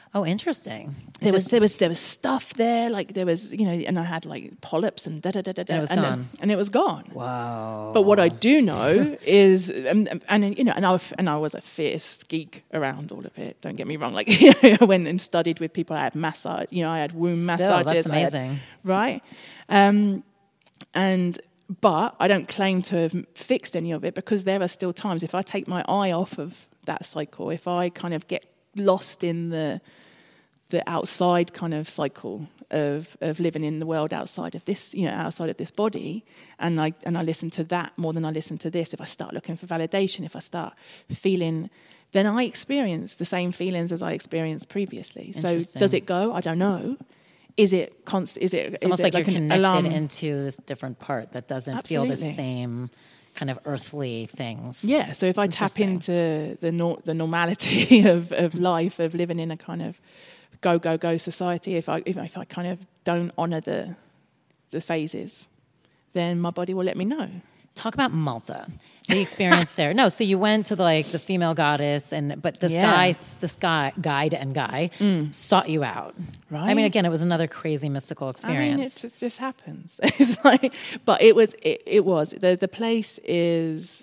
Oh, interesting. There was there was there was stuff there, like there was, you know, and I had like polyps and da da da da da, and it was and, gone. then, and it was gone. Wow. But what I do know is, and, and you know, and I was, and I was a fierce geek around all of it. Don't get me wrong. Like you know, I went and studied with people. I had massage, you know, I had womb Still, massages. that's amazing, had, right? Um, and but I don't claim to have fixed any of it, because there are still times if I take my eye off of that cycle, if I kind of get lost in the the outside kind of cycle of of living in the world outside of this, you know, outside of this body, and I and I listen to that more than I listen to this. If I start looking for validation, if I start feeling, then I experience the same feelings as I experienced previously. So does it go? I don't know. Is it constant? Is it? It's almost is like, it like you're connected alarm? into this different part that doesn't Absolutely. feel the same kind of earthly things. Yeah. So if I tap into the nor- the normality of, of life, of living in a kind of go go go society, if I if, if I kind of don't honour the the phases, then my body will let me know. Talk about Malta, the experience there. No, so you went to the, like the female goddess, and but this Yeah. guy, this guy, guide and guy, Mm. sought you out. Right. I mean, again, it was another crazy mystical experience. I mean, it's, it just happens. It's like, but it was it, it was the the place is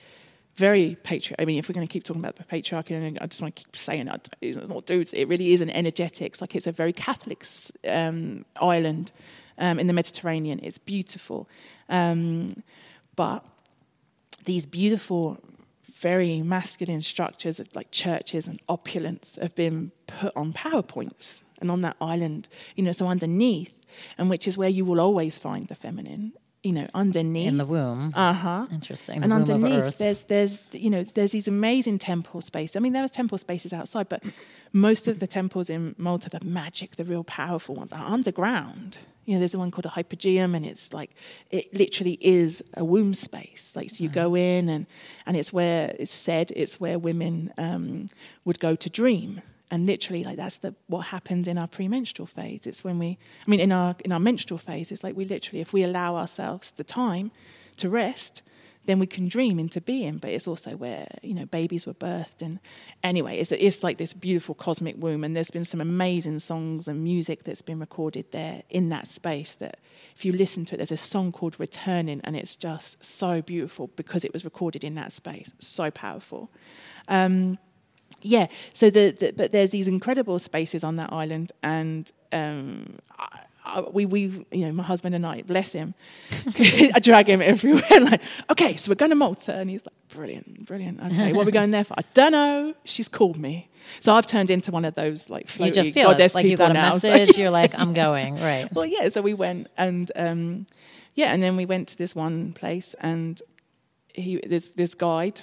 very patriarchal. I mean, if we're going to keep talking about the patriarchy, and I just want to keep saying it, it's not dudes. It really is an energetics. Like it's a very Catholic um, island um, in the Mediterranean. It's beautiful, um, but these beautiful, very masculine structures of like churches and opulence have been put on PowerPoints and on that island. You know, so underneath, and which is where you will always find the feminine. You know, underneath in the womb. Uh huh. Interesting. The And womb of underneath, Earth. there's there's you know there's these amazing temple spaces. I mean, there was temple spaces outside, but most of the temples in Malta, the magic, the real powerful ones, are underground. You know, there's one called a hypogeum, and it's like it literally is a womb space. Like, so you go in, and and it's where it's said it's where women um, would go to dream. And literally, like that's the what happens in our premenstrual phase. It's when we, I mean, in our in our menstrual phase, it's like we literally, if we allow ourselves the time to rest, then we can dream into being. But it's also where, you know, babies were birthed. And anyway, it's it's like this beautiful cosmic womb. And there's been some amazing songs and music that's been recorded there in that space. That if you listen to it, there's a song called "Returning," and it's just so beautiful because it was recorded in that space. So powerful. Um, Yeah, so the, the but there's these incredible spaces on that island, and um, I, I, we we you know my husband and I, bless him, I drag him everywhere. Like, okay, so we're going to Malta, and he's like, brilliant, brilliant. Okay, what are we going there for? I don't know. She's called me, so I've turned into one of those like floaty you just feel goddess it. Like you people got a now, message. so. You're like, I'm going. Right. Well, yeah. So we went, and um, yeah, and then we went to this one place, and he this this guide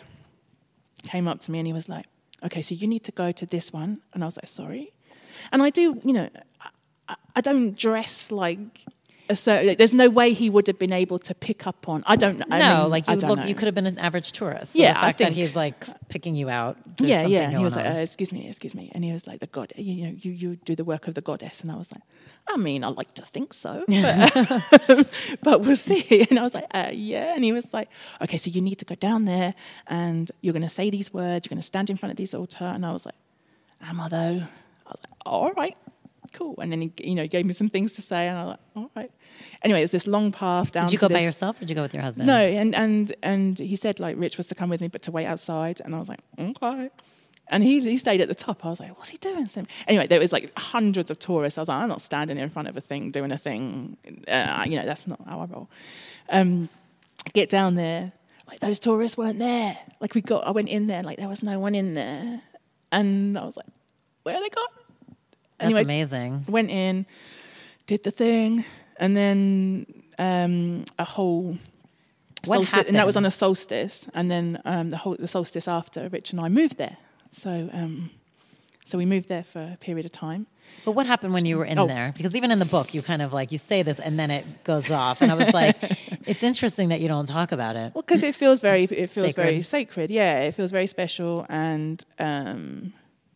came up to me, and he was like, okay, so you need to go to this one. And I was like, sorry. And I do, you know, I, I don't dress like a certain, there's no way he would have been able to pick up on, I don't know. No, I mean, like I you don't look, know. you could have been an average tourist. So Yeah, the I fact that think- he's like picking you out. there's Yeah, something yeah. And he going was like, on. uh, excuse me, excuse me. And he was like, the god, you know, you, you do the work of the goddess. And I was like, I mean, I like to think so, but, but we'll see. And I was like, uh, yeah. And he was like, okay, so you need to go down there and you're going to say these words. You're going to stand in front of this altar. And I was like, am I though? I was like, all right, cool. And then he, you know, gave me some things to say. And I was like, all right. Anyway, it's this long path down. Did you to go by this- yourself or did you go with your husband? No, and, and, and he said like Rich was to come with me, but to wait outside. And I was like, okay. And he, he stayed at the top. I was like, what's he doing? So, anyway, there was like hundreds of tourists. I was like, I'm not standing in front of a thing, doing a thing. Uh, you know, that's not how I roll. Um, get down there. Like, those tourists weren't there. Like, we got, I went in there, like, there was no one in there. And I was like, where are they gone? That's Anyway, amazing. went in, did the thing, and then um, a whole... What solstice, happened? and that was on a solstice. And then um, the whole the solstice after, Rich and I moved there. So um, so we moved there for a period of time. But what happened when you were in Oh. there? Because even in the book, you kind of like, you say this and then it goes off. And I was like, it's interesting that you don't talk about it. Well, because it feels very it feels Sacred. very sacred. Yeah, it feels very special. And um,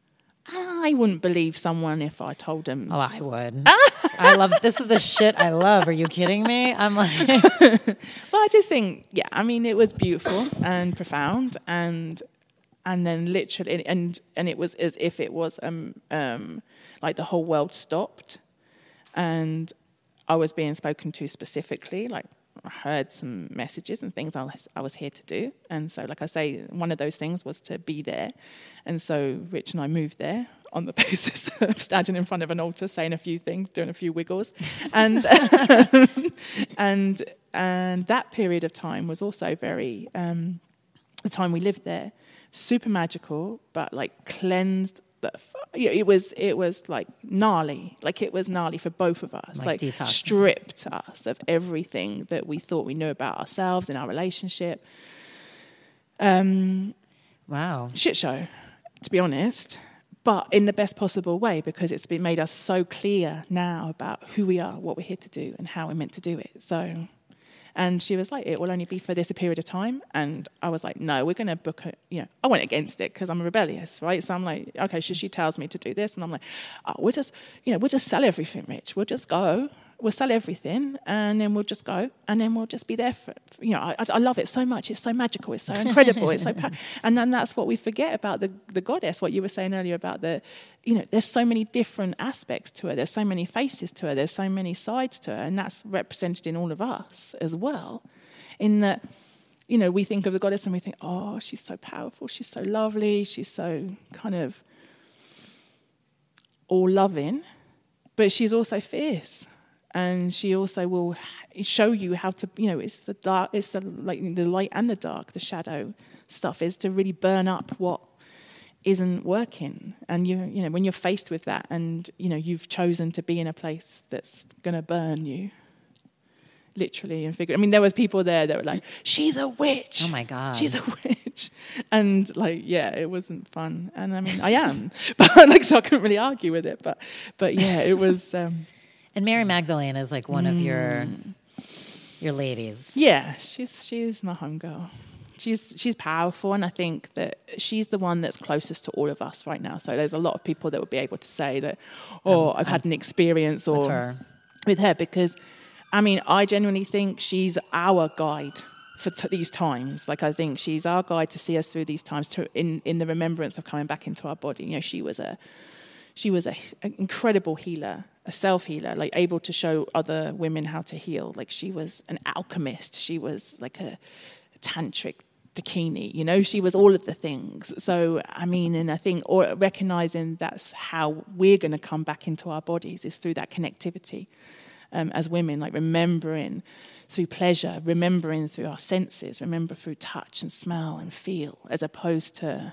I wouldn't believe someone if I told them. Oh, I would. I love, this is the shit I love. Are you kidding me? I'm like, Well, I just think, yeah, I mean, it was beautiful and profound. And and then literally, and and it was as if it was um, um, like the whole world stopped, and I was being spoken to specifically. Like I heard some messages and things I was I was here to do, and so like I say, one of those things was to be there, and so Rich and I moved there on the basis of standing in front of an altar, saying a few things, doing a few wiggles, and and and that period of time was also very um, the time we lived there. Super magical, but like cleansed. The, it was it was like gnarly, like it was gnarly for both of us. Like, like detoxing. Stripped us of everything that we thought we knew about ourselves and our relationship. Um, wow, shit show, to be honest, but in the best possible way, because it's been made us so clear now about who we are, what we're here to do, and how we're meant to do it. So. And she was like, it will only be for this period of time. And I was like, no, we're going to book it. You know, I went against it because I'm rebellious, right? So I'm like, okay, so she tells me to do this. And I'm like, oh, we'll just, you know, we'll just sell everything, Rich. We'll just go. We'll sell everything. And then we'll just go. And then we'll just be there for, you know, I, I love it so much. It's so magical. It's so incredible. It's so, pa- and then that's what we forget about the, the goddess, what you were saying earlier about the, you know, there's so many different aspects to her. There's so many faces to her. There's so many sides to her. And that's represented in all of us as well. In that, you know, we think of the goddess and we think, oh, she's so powerful. She's so lovely. She's so kind of all loving. But she's also fierce. And she also will show you how to, you know, it's the dark, it's the like the light and the dark, the shadow stuff is to really burn up what isn't working. And you, you know, when you're faced with that, and you know you've chosen to be in a place that's going to burn you, literally and figuratively. I mean, there was people there that were like, "She's a witch." Oh my God, she's a witch, and like, yeah, it wasn't fun. And I mean, I am, but like, so I couldn't really argue with it. But, but yeah, it was. Um, And Mary Magdalene is like one mm. of your your ladies. Yeah, she's she's my homegirl. She's she's powerful, and I think that she's the one that's closest to all of us right now. So there's a lot of people that would be able to say that, oh, um, I've had an experience or with her. with her, because, I mean, I genuinely think she's our guide for t- these times. Like, I think she's our guide to see us through these times, to in in the remembrance of coming back into our body. You know, she was a she was a, an incredible healer. A self-healer, like able to show other women how to heal. Like she was an alchemist. She was like a, a tantric dakini, you know, she was all of the things. So, I mean, and I think or recognizing that's how we're going to come back into our bodies is through that connectivity um, as women, like remembering through pleasure, remembering through our senses, remember through touch and smell and feel, as opposed to,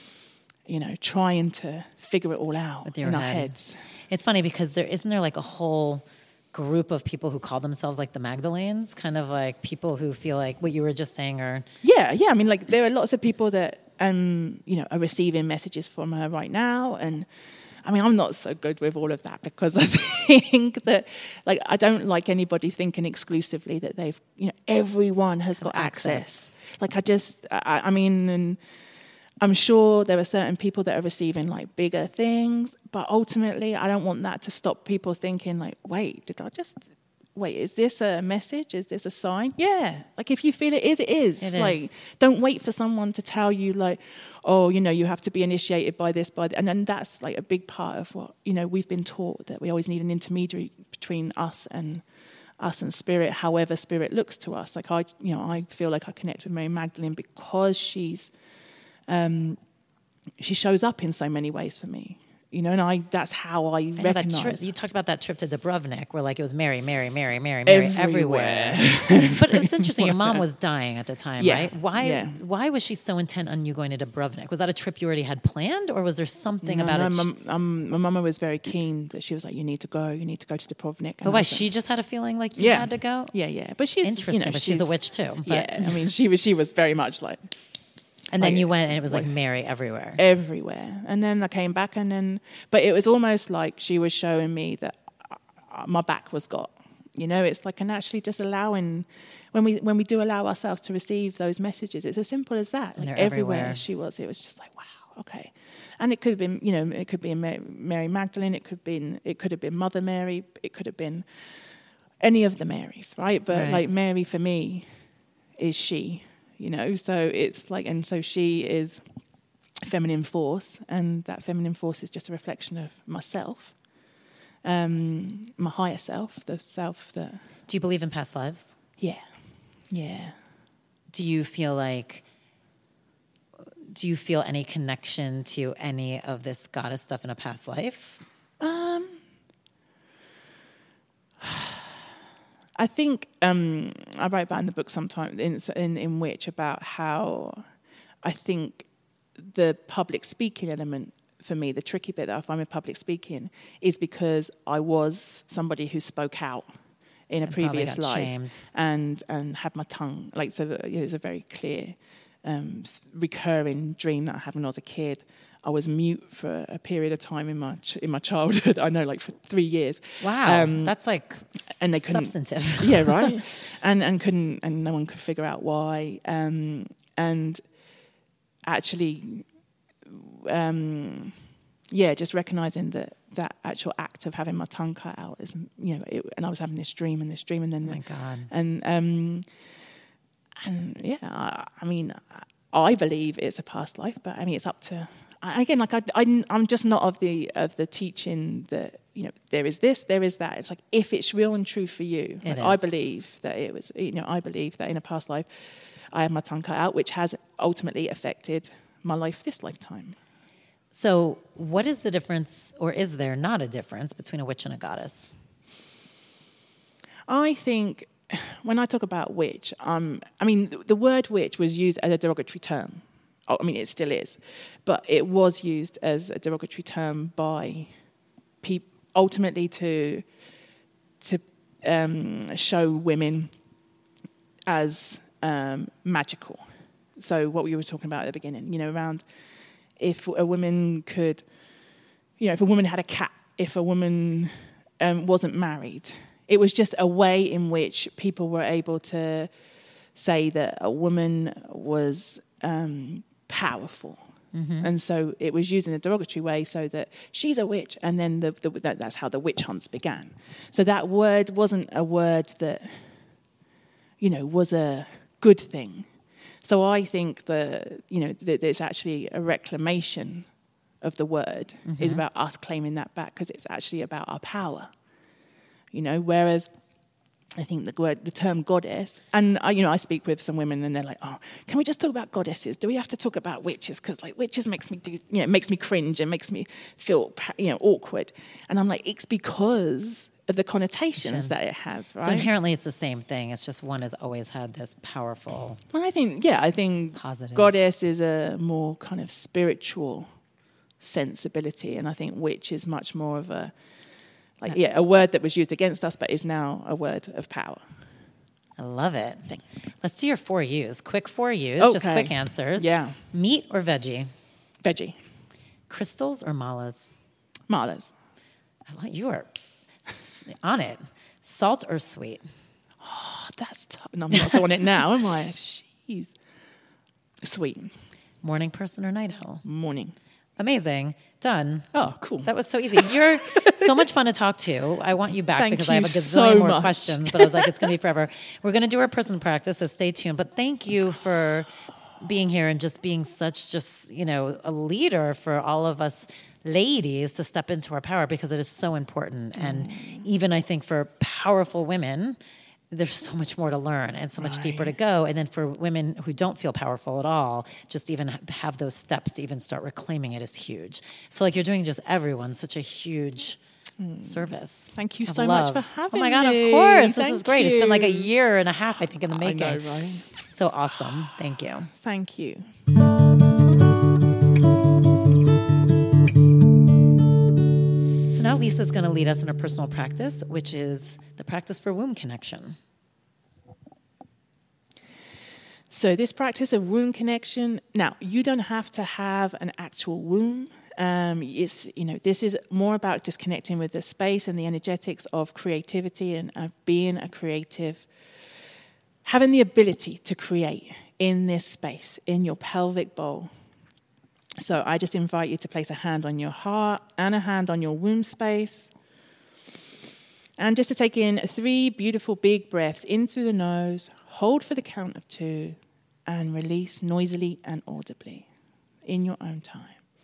you know, trying to figure it all out with your in head. our heads. It's funny because there isn't there like a whole group of people who call themselves like the Magdalenes, kind of like people who feel like what you were just saying, or yeah, yeah. I mean, like there are lots of people that um, you know, are receiving messages from her right now, and I mean, I'm not so good with all of that because I think that, like, I don't like anybody thinking exclusively that they've, you know, everyone has got access. access. Like, I just, I, I mean, and I'm sure there are certain people that are receiving like bigger things, but ultimately I don't want that to stop people thinking like, wait, did I just, wait, is this a message? Is this a sign? Yeah. Like if you feel it is, it is. It like, is. Don't wait for someone to tell you like, oh, you know, you have to be initiated by this, by that. And then that's like a big part of what, you know, we've been taught, that we always need an intermediary between us and us and spirit, however spirit looks to us. Like I, you know, I feel like I connect with Mary Magdalene because she's, Um, she shows up in so many ways for me, you know, and I that's how I, I recognize. Tri- you talked about that trip to Dubrovnik where like it was Mary, Mary, Mary, Mary, Mary everywhere. everywhere. But it's interesting. Your mom was dying at the time, yeah. right? Why yeah. Why was she so intent on you going to Dubrovnik? Was that a trip you already had planned, or was there something no, about no, it? My, um, my mama was very keen that she was like, you need to go, you need to go to Dubrovnik. But why? She just had a feeling like you yeah. had to go? Yeah, yeah. But she's interesting, you know, but she's, she's a witch too. But. Yeah, I mean, she was she was very much like. And then like, you went and it was like Mary everywhere. Everywhere. And then I came back and then, but it was almost like she was showing me that my back was got, you know, it's like, and actually just allowing, when we when we do allow ourselves to receive those messages, it's as simple as that. And like they're everywhere everywhere. she was, it was just like, wow, okay. And it could have been, you know, it could be Mary Magdalene, it could have been, it could have been Mother Mary, it could have been any of the Marys, right? But right. like Mary for me is she. You know, so it's like, and so she is feminine force, and that feminine force is just a reflection of myself, um, my higher self, the self that... Do you believe in past lives? Yeah, yeah. Do you feel like, do you feel any connection to any of this goddess stuff in a past life? Um, I think um, I write about in the book sometime in, in in which about how I think the public speaking element for me, the tricky bit that I find with public speaking, is because I was somebody who spoke out in a And previous probably got life shamed. and and had my tongue like so. It was a very clear um, recurring dream that I had when I was a kid. I was mute for a period of time in my ch- in my childhood. I know, like for three years. Wow, Um, that's like and they couldn't- substantive. Yeah, right. and and couldn't and no one could figure out why. Um, and actually, um, yeah, just recognizing that that actual act of having my tongue cut out is, you know, it, and I was having this dream and this dream, and then Oh my God. and um, and yeah, I, I mean, I believe it's a past life, but I mean, it's up to. Again, like I, I, I'm just not of the of the teaching that, you know, there is this, there is that. It's like, if it's real and true for you, It like, I is. believe that it was. You know, I believe that in a past life, I had my tongue cut out, which has ultimately affected my life this lifetime. So, what is the difference, or is there not a difference between a witch and a goddess? I think when I talk about witch, um, I mean, the, the word witch was used as a derogatory term. I mean, it still is, but it was used as a derogatory term by people, ultimately to to um, show women as um, magical. So what we were talking about at the beginning, you know, around if a woman could, you know, if a woman had a cat, if a woman um, wasn't married, it was just a way in which people were able to say that a woman was um, powerful. Mm-hmm. And so it was used in a derogatory way, so that she's a witch, and then the, the, that, that's how the witch hunts began. So that word wasn't a word that, you know, was a good thing. So I think that, you know, that it's actually a reclamation of the word. Mm-hmm. Is about us claiming that back, because it's actually about our power. You know, whereas I think the word, the term goddess, and I, you know, I speak with some women, and they're like, "Oh, can we just talk about goddesses? Do we have to talk about witches? Because like witches makes me do, you know, makes me cringe and makes me feel, you know, awkward." And I'm like, it's because of the connotations that it has, right? So inherently, it's the same thing. It's just one has always had this powerful. Well, I think, yeah, I think Positive. Goddess is a more kind of spiritual sensibility, and I think witch is much more of a, like, yeah, a word that was used against us, but is now a word of power. I love it. Let's do your four U's. Quick four U's, Okay. just quick answers. Yeah. Meat or veggie? Veggie. Crystals or malas? Malas. I like you are s- on it. Salt or sweet? Oh, that's tough. No, I'm not so on it now, am I? Jeez. Sweet. Morning person or night owl? Morning. Amazing. Done. Oh, cool. That was so easy. You're so much fun to talk to. I want you back Thank because I have a you gazillion so more much. questions, but I was like, it's going to be forever. We're going to do our person practice, so stay tuned. But thank you for being here and just being such just, you know, a leader for all of us ladies to step into our power, because it is so important. Mm. And even I think for powerful women, there's so much more to learn and so much Right. deeper to go. And then for women who don't feel powerful at all, just even have those steps to even start reclaiming it is huge. So like you're doing just everyone such a huge mm. service. Thank you of so love. much for having me. Oh my God, of course. This Thank is great. It's been like a you. year and a half, I think, in the making. I know, right? So awesome. Thank you. Thank you. So now Lisa's going to lead us in a personal practice, which is the practice for womb connection. So this practice of womb connection, now you don't have to have an actual womb. Um, it's, you know, this is more about just connecting with the space and the energetics of creativity and of being a creative, having the ability to create in this space, in your pelvic bowl. So I just invite you to place a hand on your heart and a hand on your womb space. And just to take in three beautiful big breaths in through the nose, hold for the count of two, and release noisily and audibly. in your own time.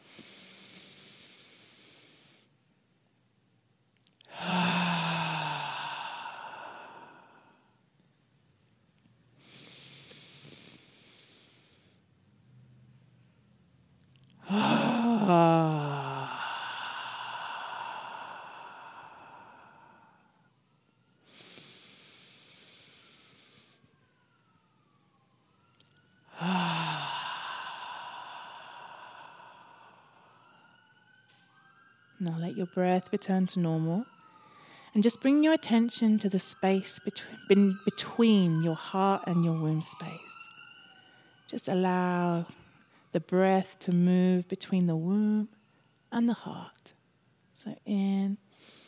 Now let your breath return to normal. And just bring your attention to the space between, between your heart and your womb space. Just allow the breath to move between the womb and the heart. So in.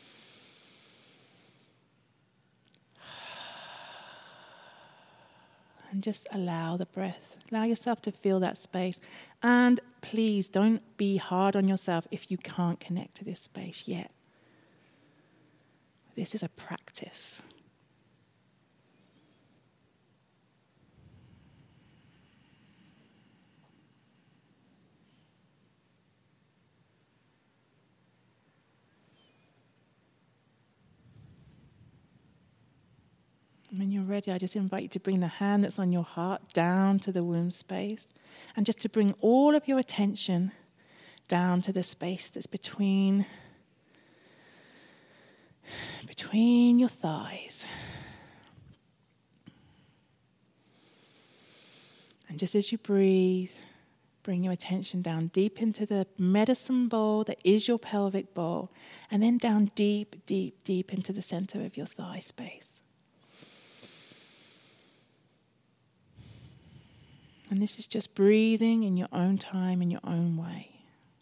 And just allow the breath. Allow yourself to feel that space. And please don't be hard on yourself if you can't connect to this space yet. This is a practice. When you're ready, I just invite you to bring the hand that's on your heart down to the womb space, and just to bring all of your attention down to the space that's between, between your thighs. And just as you breathe, bring your attention down deep into the medicine bowl that is your pelvic bowl, and then down deep, deep, deep into the center of your thigh space. And this is just breathing in your own time, in your own way.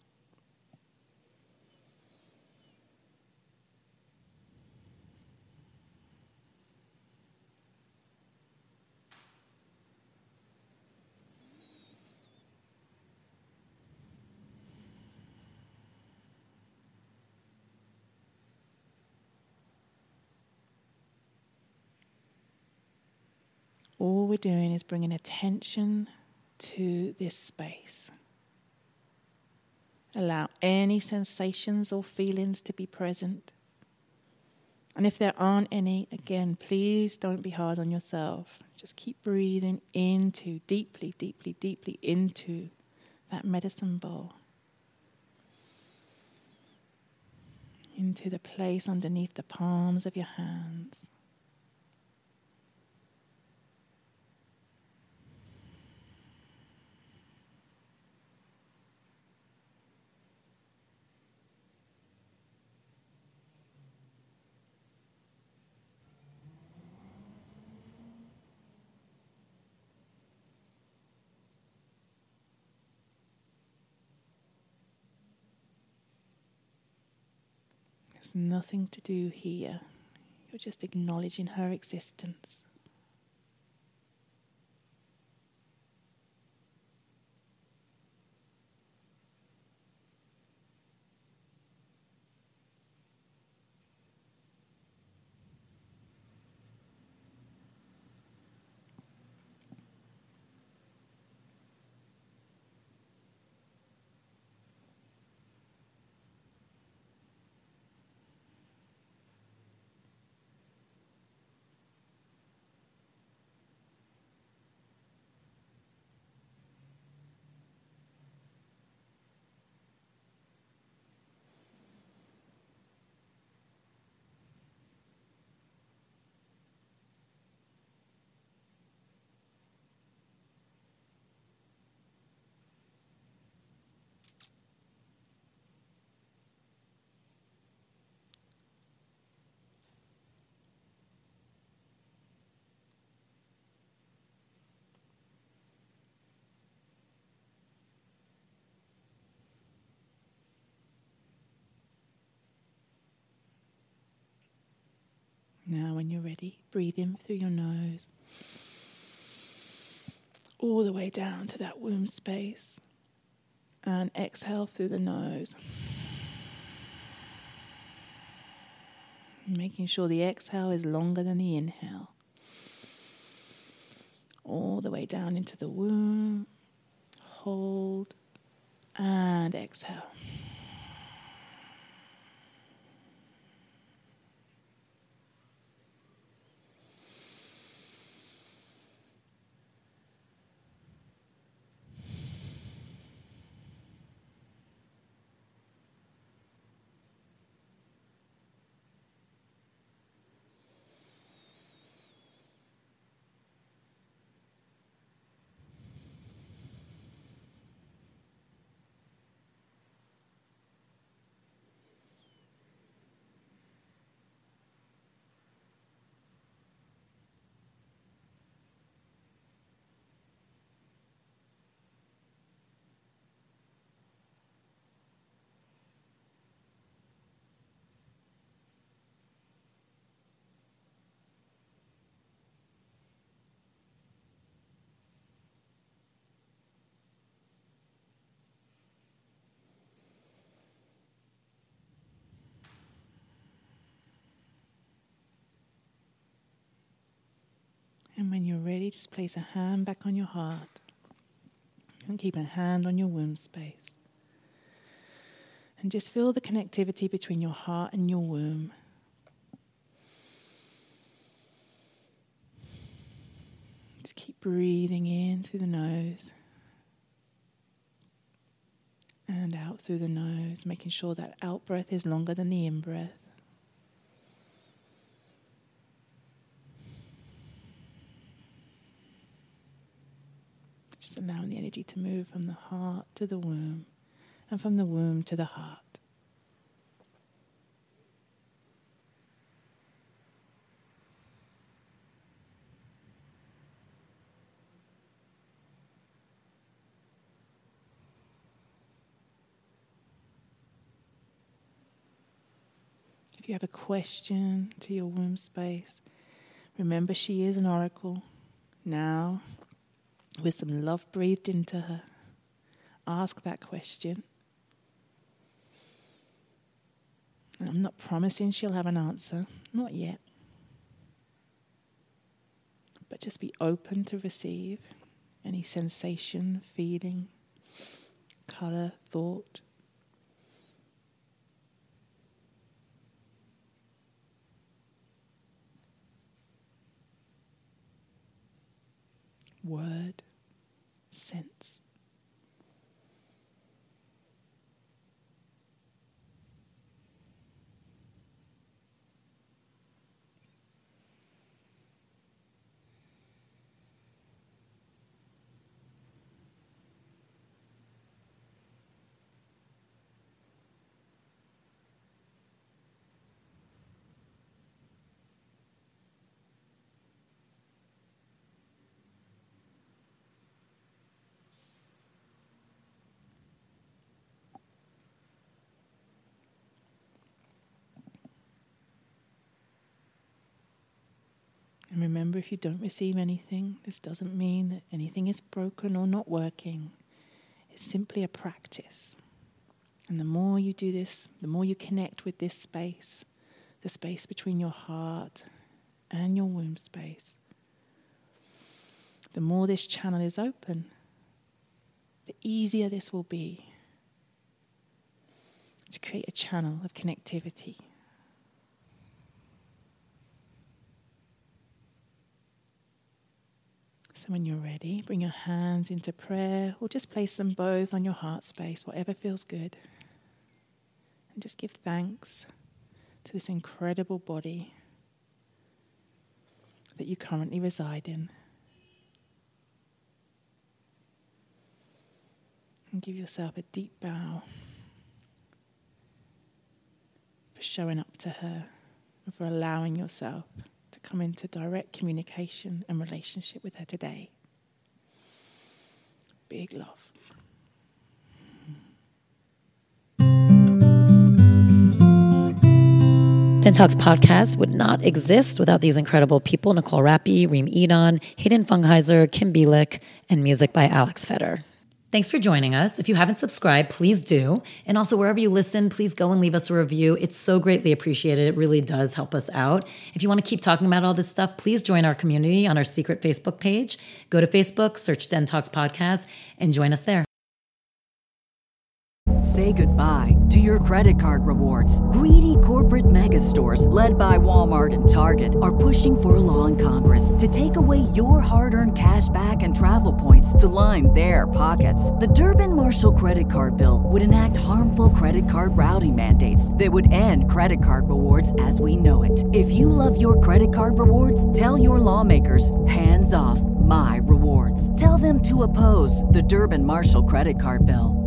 All we're doing is bringing attention to this space. Allow any sensations or feelings to be present. And if there aren't any, again, please don't be hard on yourself. Just keep breathing into, deeply, deeply, deeply into that medicine bowl. Into the place underneath the palms of your hands. There's nothing to do here. You're just acknowledging her existence. Now when you're ready, breathe in through your nose, all the way down to that womb space, and exhale through the nose. Making sure the exhale is longer than the inhale. All the way down into the womb, hold, And exhale. And when you're ready, just place a hand back on your heart and keep a hand on your womb space. And just feel the connectivity between your heart and your womb. Just keep breathing in through the nose and out through the nose, making sure that out breath is longer than the in breath. Just allowing the energy to move from the heart to the womb and from the womb to the heart. If you have a question to your womb space, remember she is an oracle. Now, with some love breathed into her, ask that question. And I'm not promising she'll have an answer, not yet. But just be open to receive any sensation, feeling, color, thought. Word, sense. And remember, if you don't receive anything, this doesn't mean that anything is broken or not working. It's simply a practice. And the more you do this, the more you connect with this space, the space between your heart and your womb space, the more this channel is open, the easier this will be to create a channel of connectivity. So when you're ready, bring your hands into prayer or just place them both on your heart space, whatever feels good. And just give thanks to this incredible body that you currently reside in. And give yourself a deep bow for showing up to her and for allowing yourself to come into direct communication and relationship with her today. Big love. Den Talks podcast would not exist without these incredible people: Nicole Rappi, Reem Edon, Hayden Fungheiser, Kim Bielik, and music by Alex Feder. Thanks for joining us. If you haven't subscribed, please do. And also, wherever you listen, please go and leave us a review. It's so greatly appreciated. It really does help us out. If you want to keep talking about all this stuff, please join our community on our secret Facebook page. Go to Facebook, search Den Talks Podcast, and join us there. Say goodbye to your credit card rewards. Greedy corporate mega stores, led by Walmart and Target, are pushing for a law in Congress to take away your hard-earned cash back and travel points to line their pockets. The Durbin-Marshall credit card bill would enact harmful credit card routing mandates that would end credit card rewards as we know it. If you love your credit card rewards, tell your lawmakers, hands off my rewards. Tell them to oppose the Durbin-Marshall credit card bill.